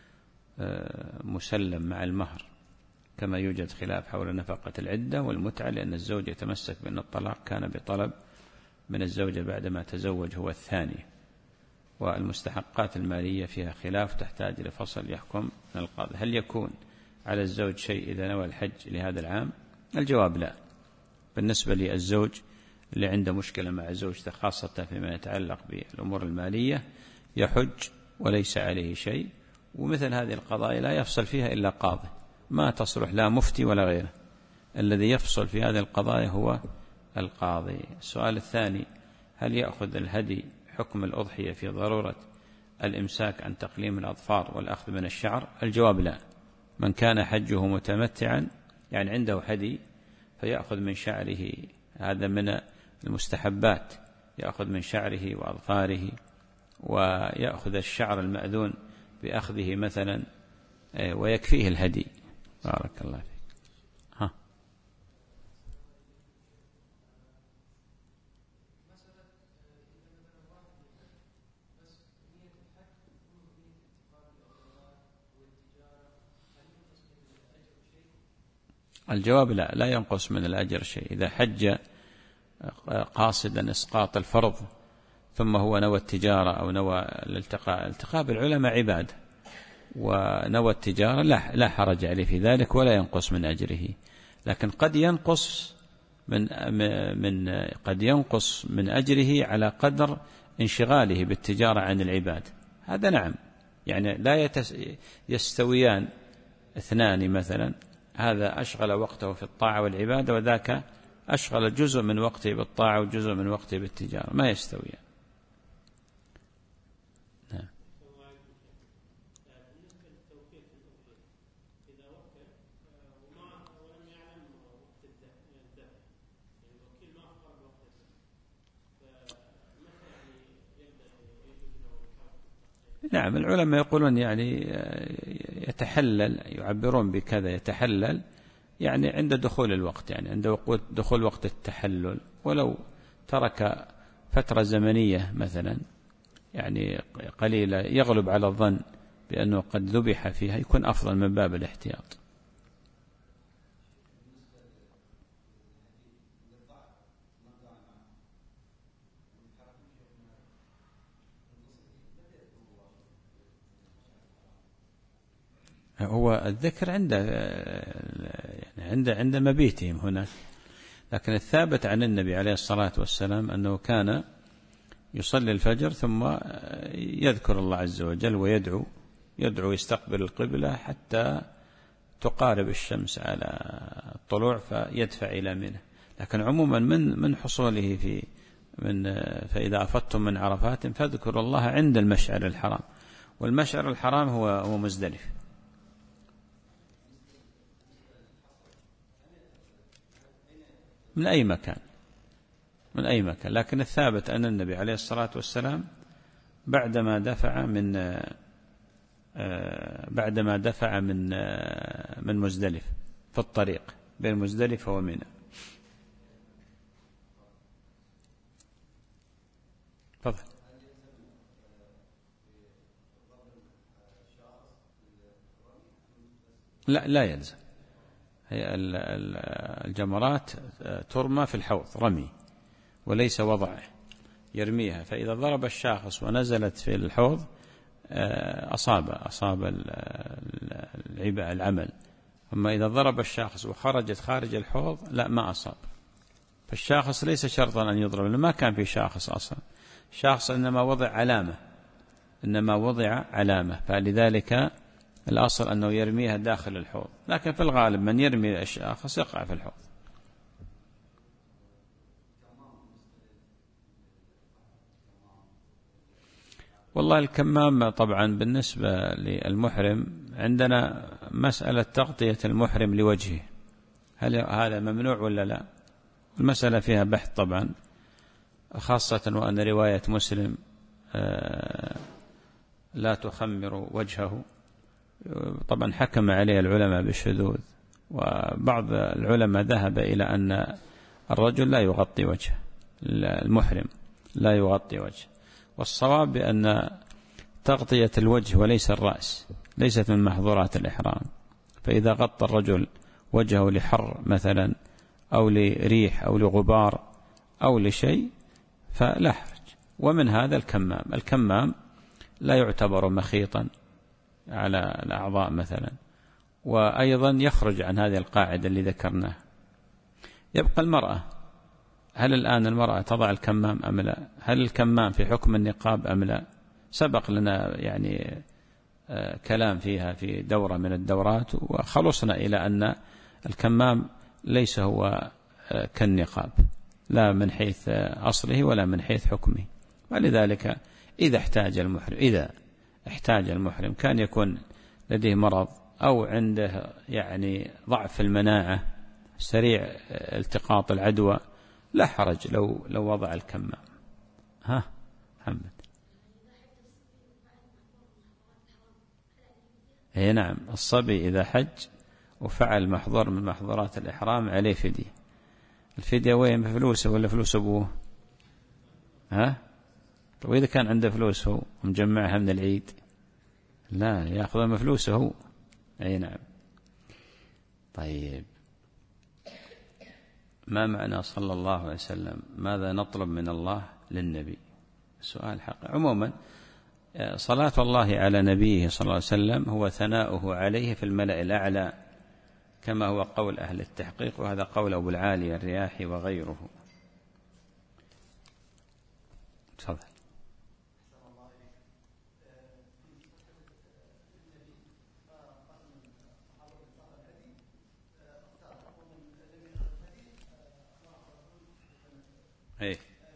مسلم مع المهر، كما يوجد خلاف حول نفقة العدة والمتعة، لأن الزوج يتمسك بأن الطلاق كان بطلب من الزوجة بعدما تزوج هو الثاني، والمستحقات المالية فيها خلاف تحتاج لفصل يحكم من القاضي. هل يكون على الزوج شيء إذا نوى الحج لهذا العام؟ الجواب لا. بالنسبة للزوج اللي عنده مشكلة مع زوجته خاصة فيما يتعلق بالأمور المالية يحج وليس عليه شيء، ومثل هذه القضايا لا يفصل فيها إلا قاضي، ما تصلح لا مفتي ولا غيره، الذي يفصل في هذه القضايا هو القاضي. السؤال الثاني: هل يأخذ الهدي حكم الأضحية في ضرورة الإمساك عن تقليم الأظفار والأخذ من الشعر؟ الجواب لا. من كان حجه متمتعا يعني عنده هدي فيأخذ من شعره، هذا من المستحبات، يأخذ من شعره وأظفاره، ويأخذ الشعر المأذون بأخذه مثلا، ويكفيه الهدي. بارك الله فيك. الجواب لا، لا ينقص من الأجر شيء. إذا حج قاصدا إسقاط الفرض ثم هو نوى التجارة أو نوى الالتقاء بالعلماء عبادة ونوى التجارة لا حرج عليه في ذلك ولا ينقص من أجره، لكن قد ينقص من أجره على قدر انشغاله بالتجارة عن العباد. هذا نعم، يعني لا يستويان اثنان مثلا، هذا أشغل وقته في الطاعة والعبادة وذاك أشغل جزء من وقته بالطاعة وجزء من وقته بالتجارة، ما يستويان. نعم. نعم، العلماء يقولون يعني يتحلل، يعبرون بكذا يتحلل يعني عند دخول الوقت، يعني عند دخول وقت التحلل، ولو ترك فترة زمنية مثلا يعني قليلة يغلب على الظن بأنه قد ذبح فيها يكون أفضل من باب الاحتياط. هو الذكر عند مبيتهم هناك، لكن الثابت عن النبي عليه الصلاة والسلام أنه كان يصلي الفجر ثم يذكر الله عز وجل ويدعو يستقبل القبلة حتى تقارب الشمس على الطلوع فيدفع إلى منه. لكن عموما من حصوله فإذا أفضتم من عرفات فاذكروا الله عند المشعر الحرام، والمشعر الحرام هو مزدلف. من أي مكان، لكن الثابت أن النبي عليه الصلاة والسلام بعدما دفع من مزدلف في الطريق بين مزدلفة ومنى. تفضل. لا يلزم، هي الجمرات ترمى في الحوض رمي وليس وضع، يرميها، فإذا ضرب الشاخص ونزلت في الحوض أصاب العمل أما إذا ضرب الشاخص وخرجت خارج الحوض لا ما أصاب. فالشاخص ليس شرطا أن يضرب، لأنه ما كان في شاخص أصلا، شاخص إنما وضع علامة، فلذلك الأصل أنه يرميها داخل الحوض، لكن في الغالب من يرمي الشاخص يقع في الحوض. والله الكمام طبعا بالنسبة للمحرم عندنا مسألة تغطية المحرم لوجهه، هل هذا ممنوع ولا لا؟ المسألة فيها بحث طبعا، خاصة وأن رواية مسلم لا تخمر وجهه، طبعا حكم عليه العلماء بالشذوذ، وبعض العلماء ذهب إلى أن الرجل لا يغطي وجهه، المحرم لا يغطي وجهه، والصواب بأن تغطية الوجه وليس الرأس ليست من محظورات الإحرام، فإذا غطى الرجل وجهه لحر مثلا أو لريح أو لغبار أو لشيء فلا حرج. ومن هذا الكمام لا يعتبر مخيطا على الأعضاء مثلا، وأيضا يخرج عن هذه القاعدة اللي ذكرناها. يبقى المرأة، هل الآن المرأة تضع الكمام أم لا؟ هل الكمام في حكم النقاب أم لا؟ سبق لنا يعني كلام فيها في دورة من الدورات، وخلصنا إلى أن الكمام ليس هو كالنقاب، لا من حيث أصله ولا من حيث حكمه. ولذلك إذا احتاج المحرم كان يكون لديه مرض أو عنده يعني ضعف المناعة سريع التقاط العدوى، لا حرج لو وضع الكمام. ها محمد؟ اي نعم، الصبي إذا حج وفعل محظور من محظورات الإحرام عليه فدية. الفدية وين؟ بفلوسه ولا فلوس أبوه؟ ها؟ وإذا كان عنده فلوس هو ومجمعها من العيد لا يأخذها من فلوسه هو. أي نعم. طيب، ما معنى صلى الله عليه وسلم؟ ماذا نطلب من الله للنبي؟ سؤال حق. عموما صلاة الله على نبيه صلى الله عليه وسلم هو ثناؤه عليه في الملأ الأعلى، كما هو قول أهل التحقيق، وهذا قول أبو العالي الرياحي وغيره. تفضل. ايه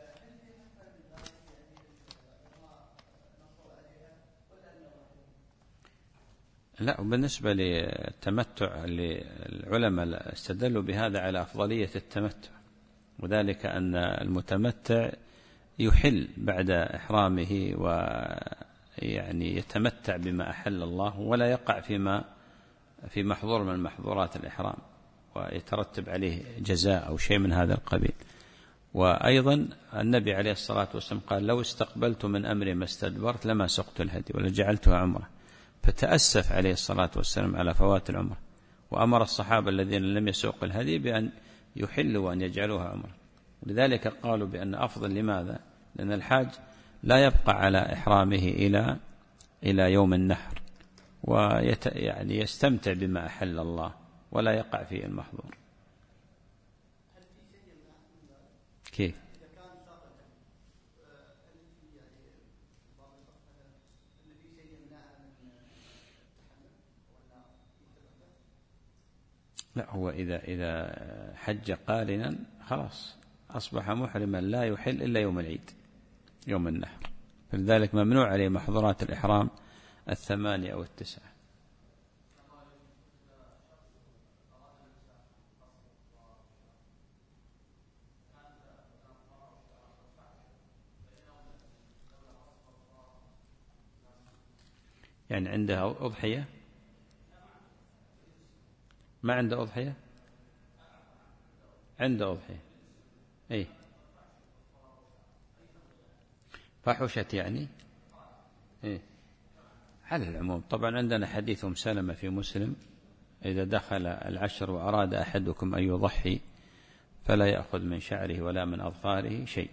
لا، وبالنسبة للتمتع العلماء استدلوا بهذا على أفضلية التمتع، وذلك أن المتمتع يحل بعد إحرامه ويعني يتمتع بما أحل الله، ولا يقع في محظور من محظورات الإحرام ويترتب عليه جزاء أو شيء من هذا القبيل. وأيضا النبي عليه الصلاة والسلام قال: لو استقبلت من أمري ما استدبرت لما سقت الهدي ولا جعلتها عمرة. فتأسف عليه الصلاة والسلام على فوات العمرة، وأمر الصحابة الذين لم يسوقوا الهدي بأن يحلوا وأن يجعلوها عمرة. لذلك قالوا بأن أفضل. لماذا؟ لأن الحاج لا يبقى على إحرامه إلى يوم النحر، ويعني يستمتع بما أحل الله ولا يقع فيه المحظور. كيف؟ لا، هو إذا حج قارنا خلاص أصبح محرما لا يحل إلا يوم العيد، يوم النحر، فلذلك ممنوع عليه محظورات الإحرام 8 أو 9. يعني عندها أضحية؟ ما عنده أضحية؟ عنده أضحية. أي فحشت يعني. إيه؟ على العموم طبعا عندنا حديث سلمة في مسلم: إذا دخل العشر وأراد أحدكم أن يضحي فلا يأخذ من شعره ولا من أظفاره شيء.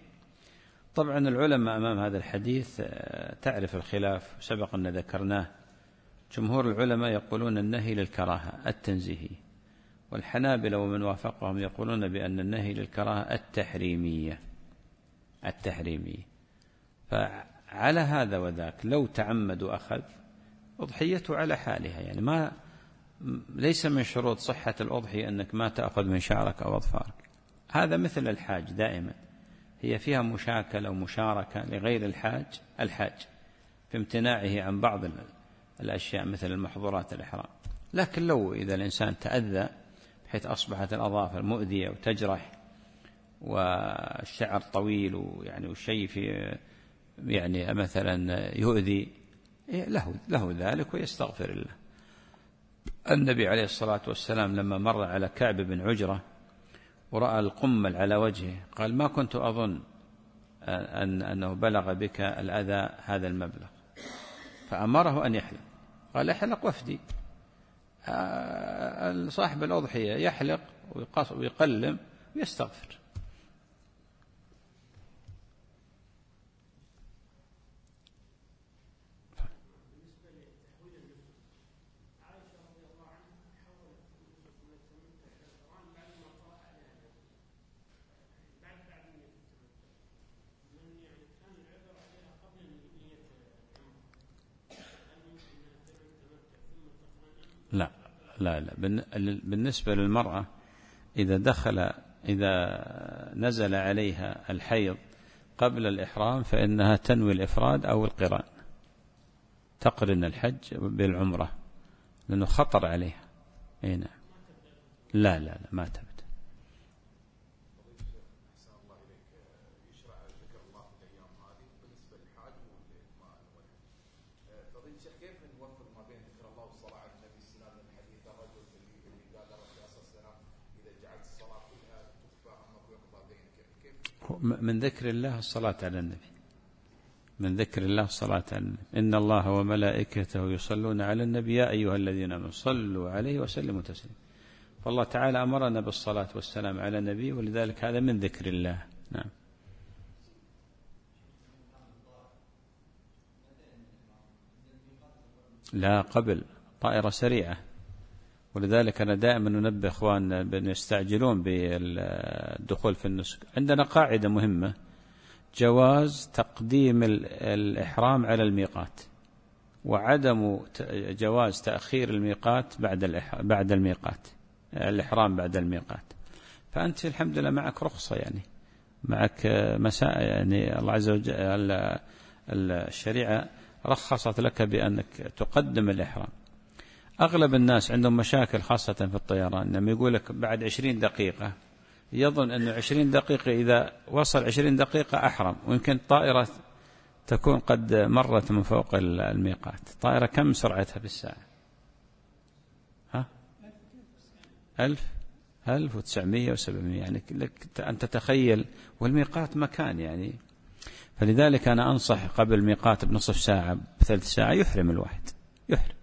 طبعا العلماء أمام هذا الحديث تعرف الخلاف، سبق أن ذكرناه، جمهور العلماء يقولون النهي للكراهة التنزيهي، والحنابلة ومن وافقهم يقولون بأن النهي للكراهة التحريمية. فعلى هذا وذاك لو تعمد وأخذ أضحيته على حالها، يعني ليس من شروط صحة الأضحية أنك ما تأخذ من شعرك أو أظفارك. هذا مثل الحاج دائما، هي فيها مشاكلة ومشاركة لغير الحاج في امتناعه عن بعض الأشياء مثل المحظورات الإحرام. لكن لو إذا الإنسان تأذى بحيث أصبحت الأظافر مؤذية وتجرح والشعر طويل ويعني والشيء في يعني مثلا يؤذي، له ذلك ويستغفر الله. النبي عليه الصلاة والسلام لما مر على كعب بن عجرة ورأى القمل على وجهه قال: ما كنت أظن أنه بلغ بك الأذى هذا المبلغ، فأمره أن يحلق. قال: احلق وافدي. صاحب الأضحية يحلق ويقلم ويستغفر. لا بالنسبة للمرأة إذا نزل عليها الحيض قبل الإحرام فإنها تنوي الإفراد أو القران، تقرن الحج بالعمرة لأنه خطر عليها. نعم. لا ما تبدأ. من ذكر الله الصلاة على النبي، من ذكر الله الصلاة على النبي. إن الله وملائكته يصلون على النبي يا أيها الذين آمنوا صلوا عليه وسلموا تسليما. فالله تعالى أمرنا بالصلاة والسلام على النبي، ولذلك هذا من ذكر الله. نعم. لا، قبل طائرة سريعة، ولذلك أنا دائما ننبه إخواننا بأن يستعجلون بالدخول في النسك. عندنا قاعدة مهمة: جواز تقديم الإحرام على الميقات، وعدم جواز تأخير الميقات بعد الميقات، الإحرام بعد الميقات. فأنت الحمد لله معك رخصة، يعني معك مساء، يعني الله عز وجل الشريعة رخصت لك بأنك تقدم الإحرام. أغلب الناس عندهم مشاكل خاصة في الطيران، لما يقول لك بعد 20 دقيقة يظن أنه 20 دقيقة إذا وصل 20 دقيقة أحرم، ويمكن الطائرة تكون قد مرت من فوق الميقات. طائرة كم سرعتها بالساعة؟ 1900 و700، يعني لك أن تتخيل، والميقات مكان يعني. فلذلك أنا أنصح قبل الميقات بنصف ساعة بثلث ساعة يحرم الواحد، يحرم.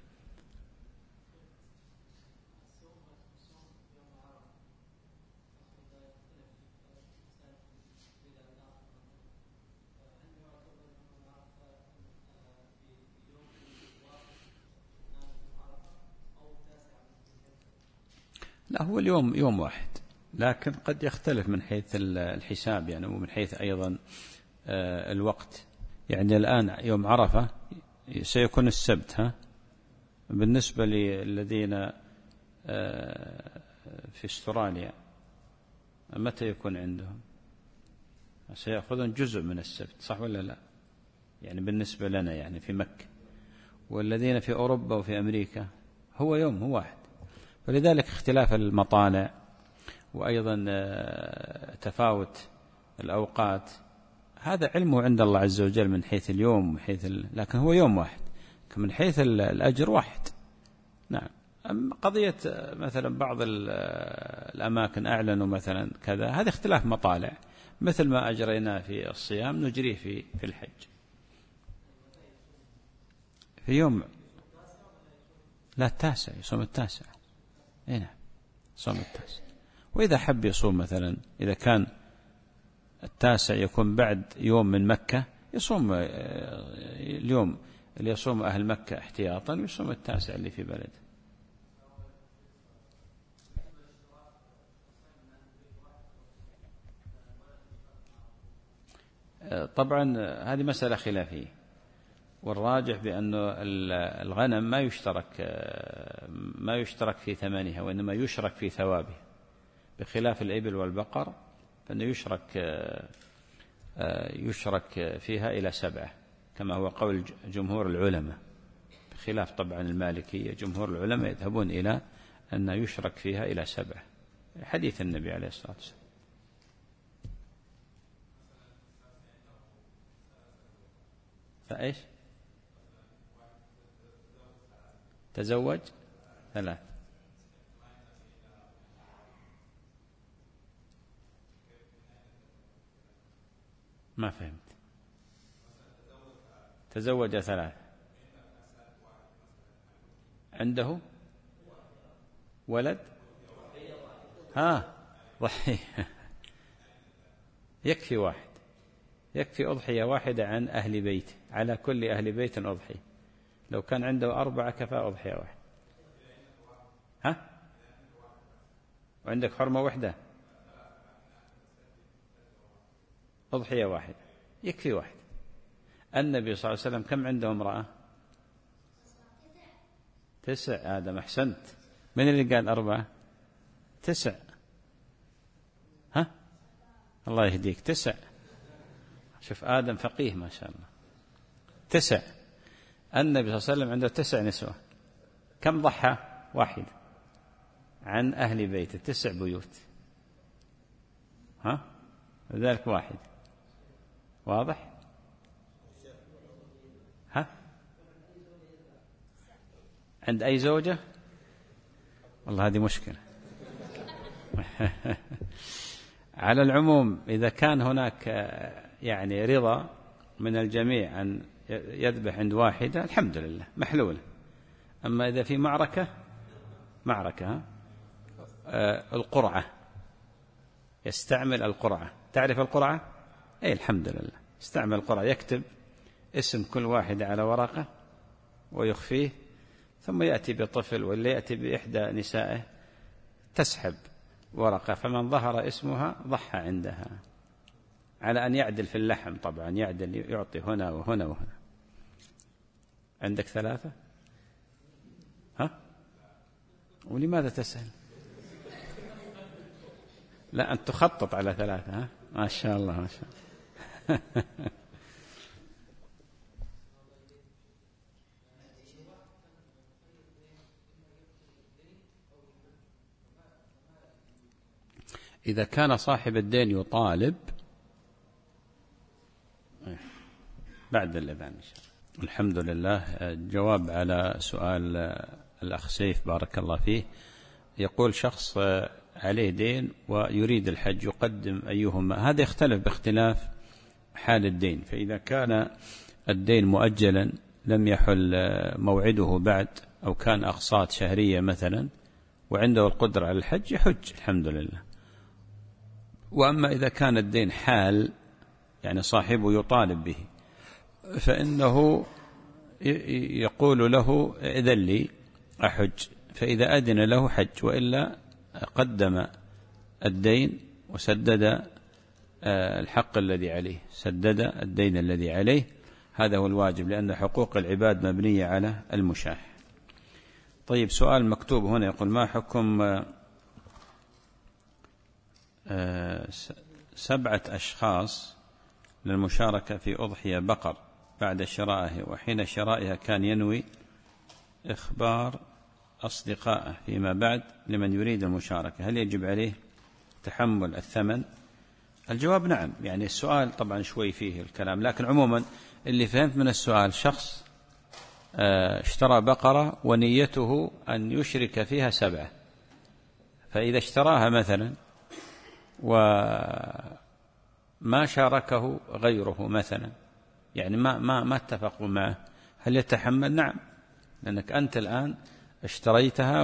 لا، هو اليوم يوم واحد، لكن قد يختلف من حيث الحساب يعني، ومن حيث أيضا الوقت. يعني الآن يوم عرفة سيكون السبت، بالنسبة للذين في استراليا متى يكون عندهم؟ سيأخذون جزء من السبت، صح ولا لا؟ يعني بالنسبة لنا يعني في مكة، والذين في أوروبا وفي أمريكا هو يوم واحد. فلذلك اختلاف المطالع، وأيضا تفاوت الأوقات، هذا علمه عند الله عز وجل من حيث اليوم، من حيث لكن هو يوم واحد، من حيث الأجر واحد. نعم. أما قضية مثلا بعض الأماكن أعلنوا مثلا كذا، هذا اختلاف مطالع، مثل ما أجرينا في الصيام نجريه في الحج. في يوم لا 9 يصوم 9. نعم، صوم 9. وإذا حب يصوم مثلا، إذا كان 9 يكون بعد يوم من مكة، يصوم اليوم اللي يصوم أهل مكة احتياطا ويصوم التاسع اللي في بلده. طبعا هذه مسألة خلافية، والراجح بأن الغنم ما يشترك في ثمنها، وإنما يشرك في ثوابها، بخلاف الإبل والبقر فإنه يشرك فيها إلى 7 كما هو قول جمهور العلماء، بخلاف طبعا المالكية. جمهور العلماء يذهبون إلى أن يشرك فيها إلى 7، حديث النبي عليه الصلاة والسلام. فإيش؟ تزوج 3. ما فهمت. تزوج 3 عنده ولد. ضحية يكفي واحد، يكفي أضحية واحدة عن أهل بيته، على كل أهل بيت أضحية. لو كان عنده 4 كفى أضحية واحد. وعندك حرمة واحدة، أضحية واحدة يكفي واحد. النبي صلى الله عليه وسلم كم عنده امرأة؟ 9. آدم أحسنت. من اللي قال 4؟ 9. الله يهديك 9. شوف آدم فقيه ما شاء الله. 9. النبي صلى الله عليه وسلم عنده 9 نسوة. كم ضحى؟ 1 عن أهل بيته، 9 بيوت. لذلك 1. واضح؟ عند أي زوجة؟ والله هذه مشكلة. على العموم إذا كان هناك يعني رضا من الجميع أن يذبح عند واحدة الحمد لله محلولة. أما إذا في معركة القرعة، يستعمل القرعة. تعرف القرعة؟ الحمد لله استعمل القرعة، يكتب اسم كل واحد على ورقة ويخفيه، ثم يأتي بطفل ولا يأتي بإحدى نسائه تسحب ورقة، فمن ظهر اسمها ضحى عندها، على أن يعدل في اللحم طبعا، يعدل يعطي هنا وهنا وهنا. عندك 3؟ ولماذا تسأل؟ لا أن تخطط على 3. ما شاء الله ما شاء الله. إذا كان صاحب الدين يطالب بعد الأذان إن شاء الله. الحمد لله. جواب على سؤال الأخ سيف بارك الله فيه. يقول شخص عليه دين ويريد الحج، يقدم أيهما؟ هذا يختلف باختلاف حال الدين. فإذا كان الدين مؤجلا لم يحل موعده بعد، أو كان أقساط شهرية مثلا وعنده القدرة على الحج يحج الحمد لله. وأما إذا كان الدين حال يعني صاحبه يطالب به، فإنه يقول له إذن لي أحج، فإذا أذن له حج، وإلا قدم الدين وسدد الحق الذي عليه، سدد الدين الذي عليه. هذا هو الواجب، لأن حقوق العباد مبنية على المشاح. طيب سؤال مكتوب هنا يقول ما حكم 7 أشخاص للمشاركة في أضحية بقر بعد شرائه، وحين شرائها كان ينوي إخبار أصدقائه فيما بعد لمن يريد المشاركة، هل يجب عليه تحمل الثمن؟ الجواب نعم. يعني السؤال طبعا شوي فيه الكلام، لكن عموما اللي فهمت من السؤال شخص اشترى بقرة ونيته أن يشرك فيها 7، فإذا اشتراها مثلا وما شاركه غيره مثلا، يعني ما اتفقوا معه، هل يتحمل؟ نعم، لأنك أنت الآن اشتريتها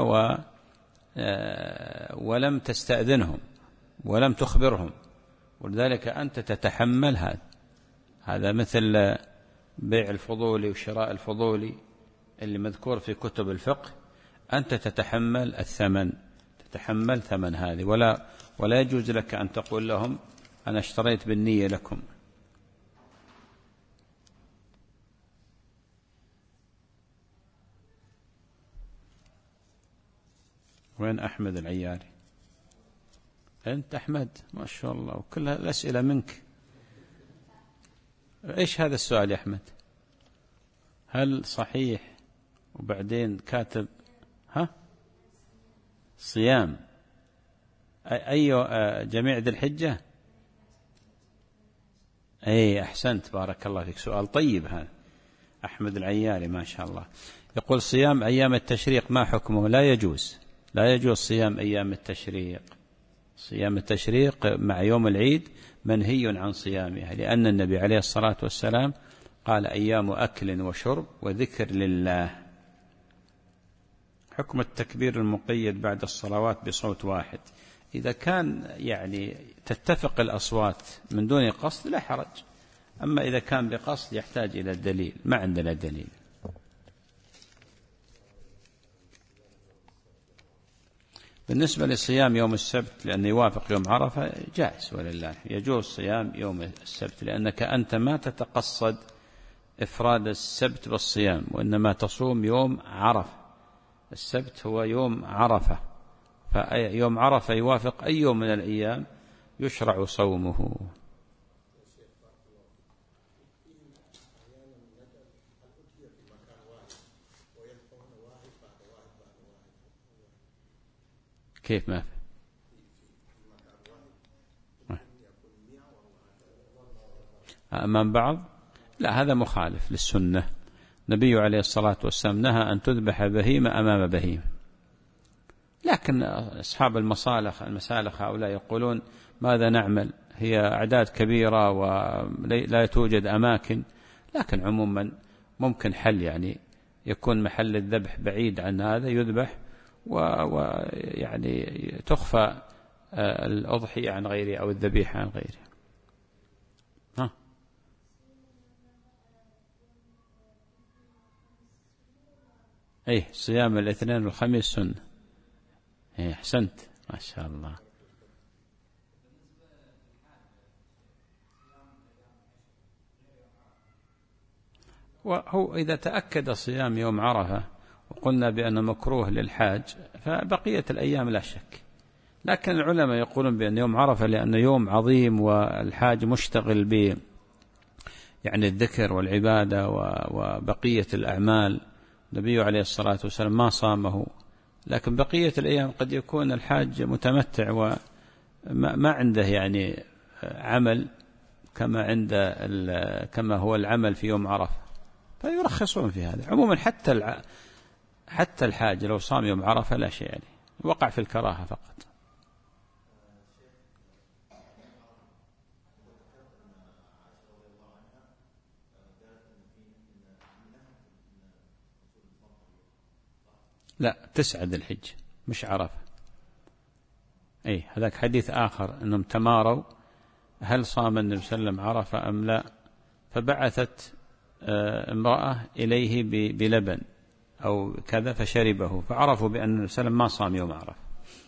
ولم تستأذنهم ولم تخبرهم، ولذلك أنت تتحمل هذا مثل بيع الفضولي وشراء الفضولي اللي مذكور في كتب الفقه، أنت تتحمل الثمن، تتحمل ثمن هذه، ولا يجوز لك أن تقول لهم أنا اشتريت بالنية لكم. وين أحمد العياري؟ أنت أحمد ما شاء الله، وكل الأسئلة منك. إيش هذا السؤال يا أحمد؟ هل صحيح وبعدين كاتب صيام أي جميع ذي الحجة؟ أي أحسنت، بارك الله فيك، سؤال طيب هذا. أحمد العياري ما شاء الله يقول صيام أيام التشريق ما حكمه؟ لا يجوز، لا يجوز صيام أيام التشريق. صيام التشريق مع يوم العيد منهي عن صيامها، لأن النبي عليه الصلاة والسلام قال أيام أكل وشرب وذكر لله. حكم التكبير المقيد بعد الصلوات بصوت واحد، إذا كان يعني تتفق الأصوات من دون قصد لا حرج، أما إذا كان بقصد يحتاج إلى الدليل، ما عندنا دليل. بالنسبة لصيام يوم السبت لأنه يوافق يوم عرفة جائز ولله، يجوز صيام يوم السبت، لأنك أنت ما تتقصد إفراد السبت بالصيام، وإنما تصوم يوم عرفة. السبت هو يوم عرفة، فيوم عرفة يوافق أي يوم من الأيام يشرع صومه. كيف ما في أمام بعض؟ لا، هذا مخالف للسنة. النبي عليه الصلاة والسلام نهى أن تذبح بهيمة أمام بهيمة، لكن أصحاب المسالخ هؤلاء يقولون ماذا نعمل، هي أعداد كبيرة ولا توجد أماكن، لكن عموما ممكن حل، يعني يكون محل الذبح بعيد عن هذا يذبح، ويعني تخفى الأضحية عن غيره أو الذبيحة عن غيره. أي صيام الاثنين والخميس سنة. أي أحسنت ما شاء الله. وهو إذا تأكد صيام يوم عرفة وقلنا بأنه مكروه للحاج فبقية الأيام لا شك، لكن العلماء يقولون بأن يوم عرفة لأنه يوم عظيم والحاج مشتغل ب يعني الذكر والعبادة وبقية الأعمال، النبي عليه الصلاة والسلام ما صامه، لكن بقية الأيام قد يكون الحاج متمتع وما عنده يعني عمل كما هو العمل في يوم عرفة، فيرخصون في هذا. عموما حتى الحاج لو صام يوم عرفة لا شيء عليه، وقع في الكراهة فقط. لا 9 ذي الحجة مش عرفة. أي هذاك حديث آخر أنهم تماروا هل صام النبي صلى الله عليه وسلم عرفة أم لا، فبعثت امرأة إليه بلبن أو كذا فشربه، فعرفوا بأن النبي صلى الله عليه وسلم ما صام يوم عرفة.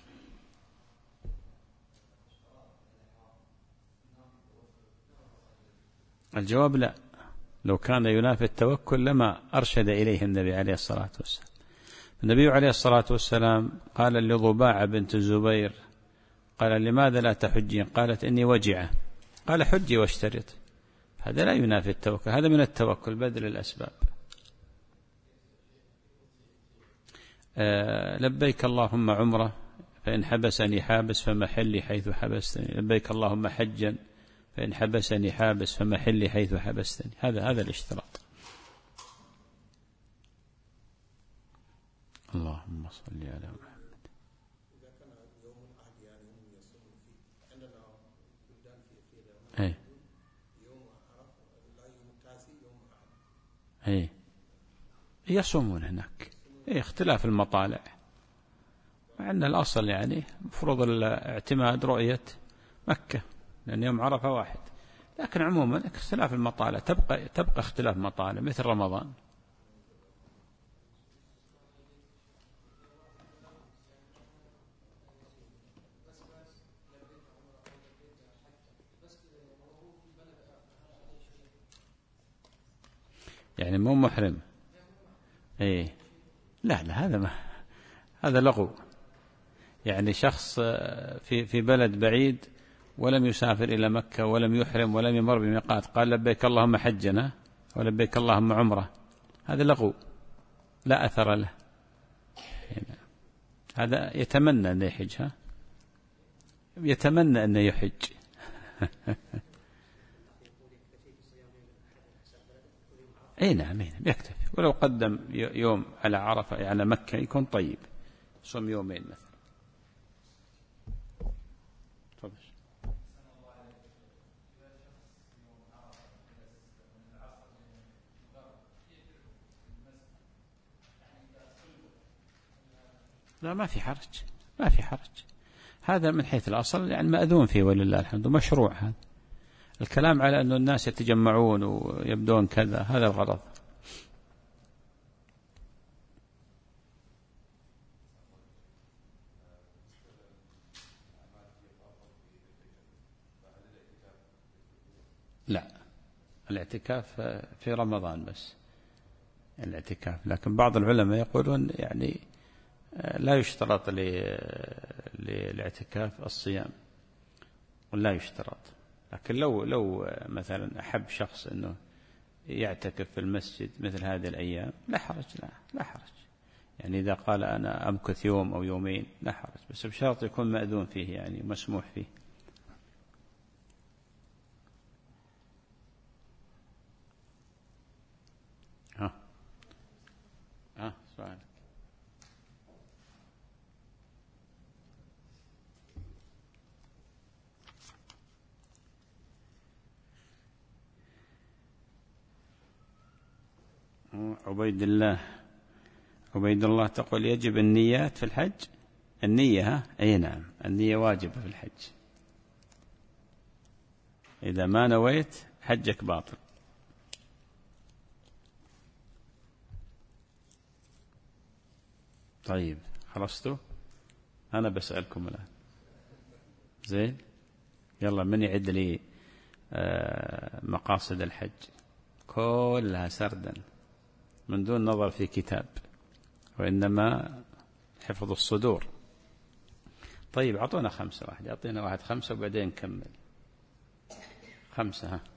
الجواب لا، لو كان ينافي التوكل لما أرشد إليه النبي عليه الصلاة والسلام. النبي عليه الصلاة والسلام قال لضباعة بنت الزبير قال لماذا لا تحجين؟ قالت إني وجعة، قال حجي واشترط. هذا لا ينافي التوكل، هذا من التوكل بذل الأسباب. لبيك اللهم عمرة فإن حبسني حابس فمحلي حيث حبستني، لبيك اللهم حجا فإن حبسني حابس فمحلي حيث حبستني، هذا الاشتراط. اللهم صل على محمد. أي يصومون هناك، اختلاف المطالع، مع أن الأصل يعني مفروض الاعتماد رؤية مكة، لأن يوم عرفة واحد، لكن عموما اختلاف المطالع تبقى اختلاف مطالع مثل رمضان. يعني مو محرم. ايه لا هذا لغو. يعني شخص في بلد بعيد ولم يسافر إلى مكة ولم يحرم ولم يمر بميقات، قال لبيك اللهم حجنا ولبيك اللهم عمره، هذا لغو لا أثر له. هذا يتمنى أن يحج، يتمنى أن يحج. اي نعم يكتفي، ولو قدم يوم على عرفة على مكة يكون طيب، صوم يومين مثلا. لا ما في حرج، هذا من حيث الأصل يعني مأذون فيه ولله الحمد، مشروع. هذا الكلام على أن الناس يتجمعون ويبدون كذا، هذا الغرض. لا الاعتكاف في رمضان بس الاعتكاف، لكن بعض العلماء يقولون يعني لا يشترط للاعتكاف الصيام، ولا يشترط. لكن لو مثلا أحب شخص أنه يعتكف في المسجد مثل هذه الأيام لا حرج، لا حرج. يعني إذا قال أنا أمكث يوم أو يومين لا حرج، بس بشرط يكون مأذون فيه، يعني مسموح فيه. سؤال. عبيد الله تقول يجب النيات في الحج؟ النية أي نعم، النية واجبة في الحج، إذا ما نويت حجك باطل. طيب خلصتوا؟ أنا بسألكم الآن. زين، يلا من يعد لي مقاصد الحج كلها سردا من دون نظر في كتاب، وإنما حفظ الصدور. طيب أعطونا 5 واحد، أعطينا واحد 5 وبعدين نكمل. 5 ها.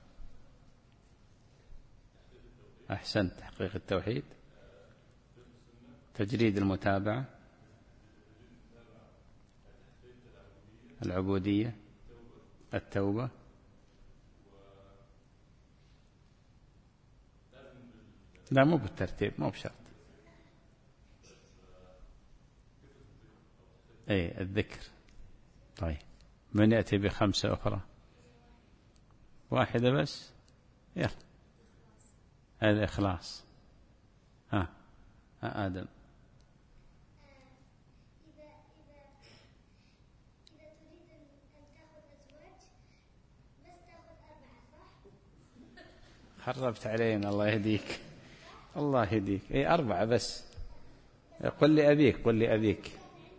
أحسنت، تحقيق التوحيد، تجريد المتابعة، العبودية، التوبة، لا مو بالترتيب، مو بشرط. أي الذكر. طيب من يأتي ب5 أخرى؟ واحدة بس، يلا. الإخلاص. ها آدم. خربت علينا، الله يهديك الله يهديك. اي 4 بس. قل لي أبيك.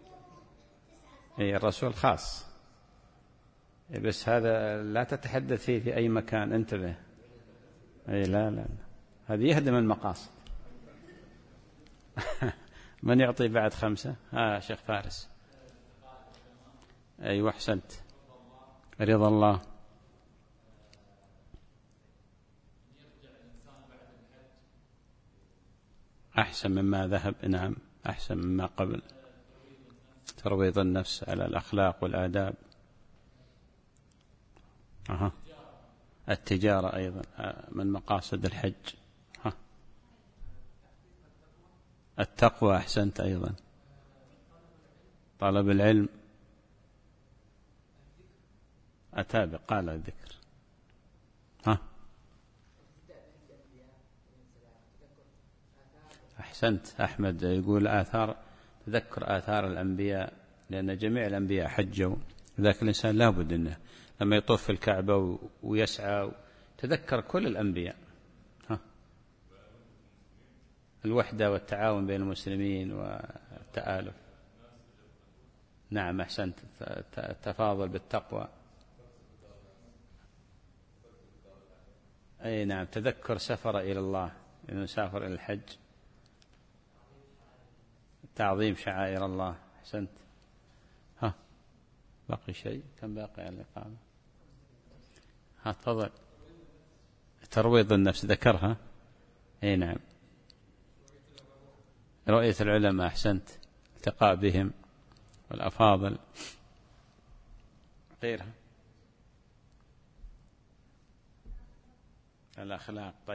اي الرسول خاص، بس هذا لا تتحدث فيه في أي مكان، انتبه. اي لا هذه يهدم المقاصد. من يعطي بعد 5؟ شيخ فارس. أيوة أحسنت، رضا الله. أحسن مما ذهب، نعم أحسن مما قبل. ترويض النفس على الأخلاق والآداب. التجارة أيضا من مقاصد الحج. التقوى، أحسنت أيضا. طلب العلم. أتابع قال الذكر. أحسنت أحمد، يقول تذكر آثار الأنبياء، لأن جميع الأنبياء حجوا ذاك الإنسان لابد أنه لما يطوف في الكعبة ويسعى تذكر كل الأنبياء، الوحدة والتعاون بين المسلمين والتآلف. نعم أحسنت، التفاضل بالتقوى. أي نعم، تذكر سفر إلى الله، إنه سافر إلى الحج، تعظيم شعائر الله. أحسنت. باقي شيء؟ كم باقي على الإقامة؟ تفضل. ترويض النفس ذكرها. أي نعم، رؤية العلماء. أحسنت، التقاء بهم والأفاضل. غيرها الأخلاق. طيب،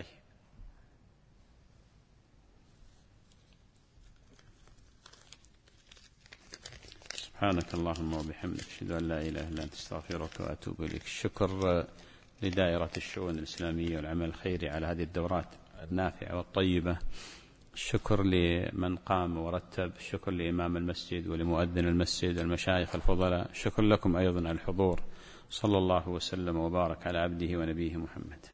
سبحانك اللهم وبحمدك، أشهد أن لا إله إلا أنت، أستغفرك وأتوب إليك. الشكر لدائرة الشؤون الإسلامية والعمل الخيري على هذه الدورات النافعة والطيبة. الشكر لمن قام ورتب، الشكر لإمام المسجد ولمؤذن المسجد والمشايخ الفضلاء، الشكر لكم أيضا على الحضور. صلى الله وسلم وبارك على عبده ونبيه محمد.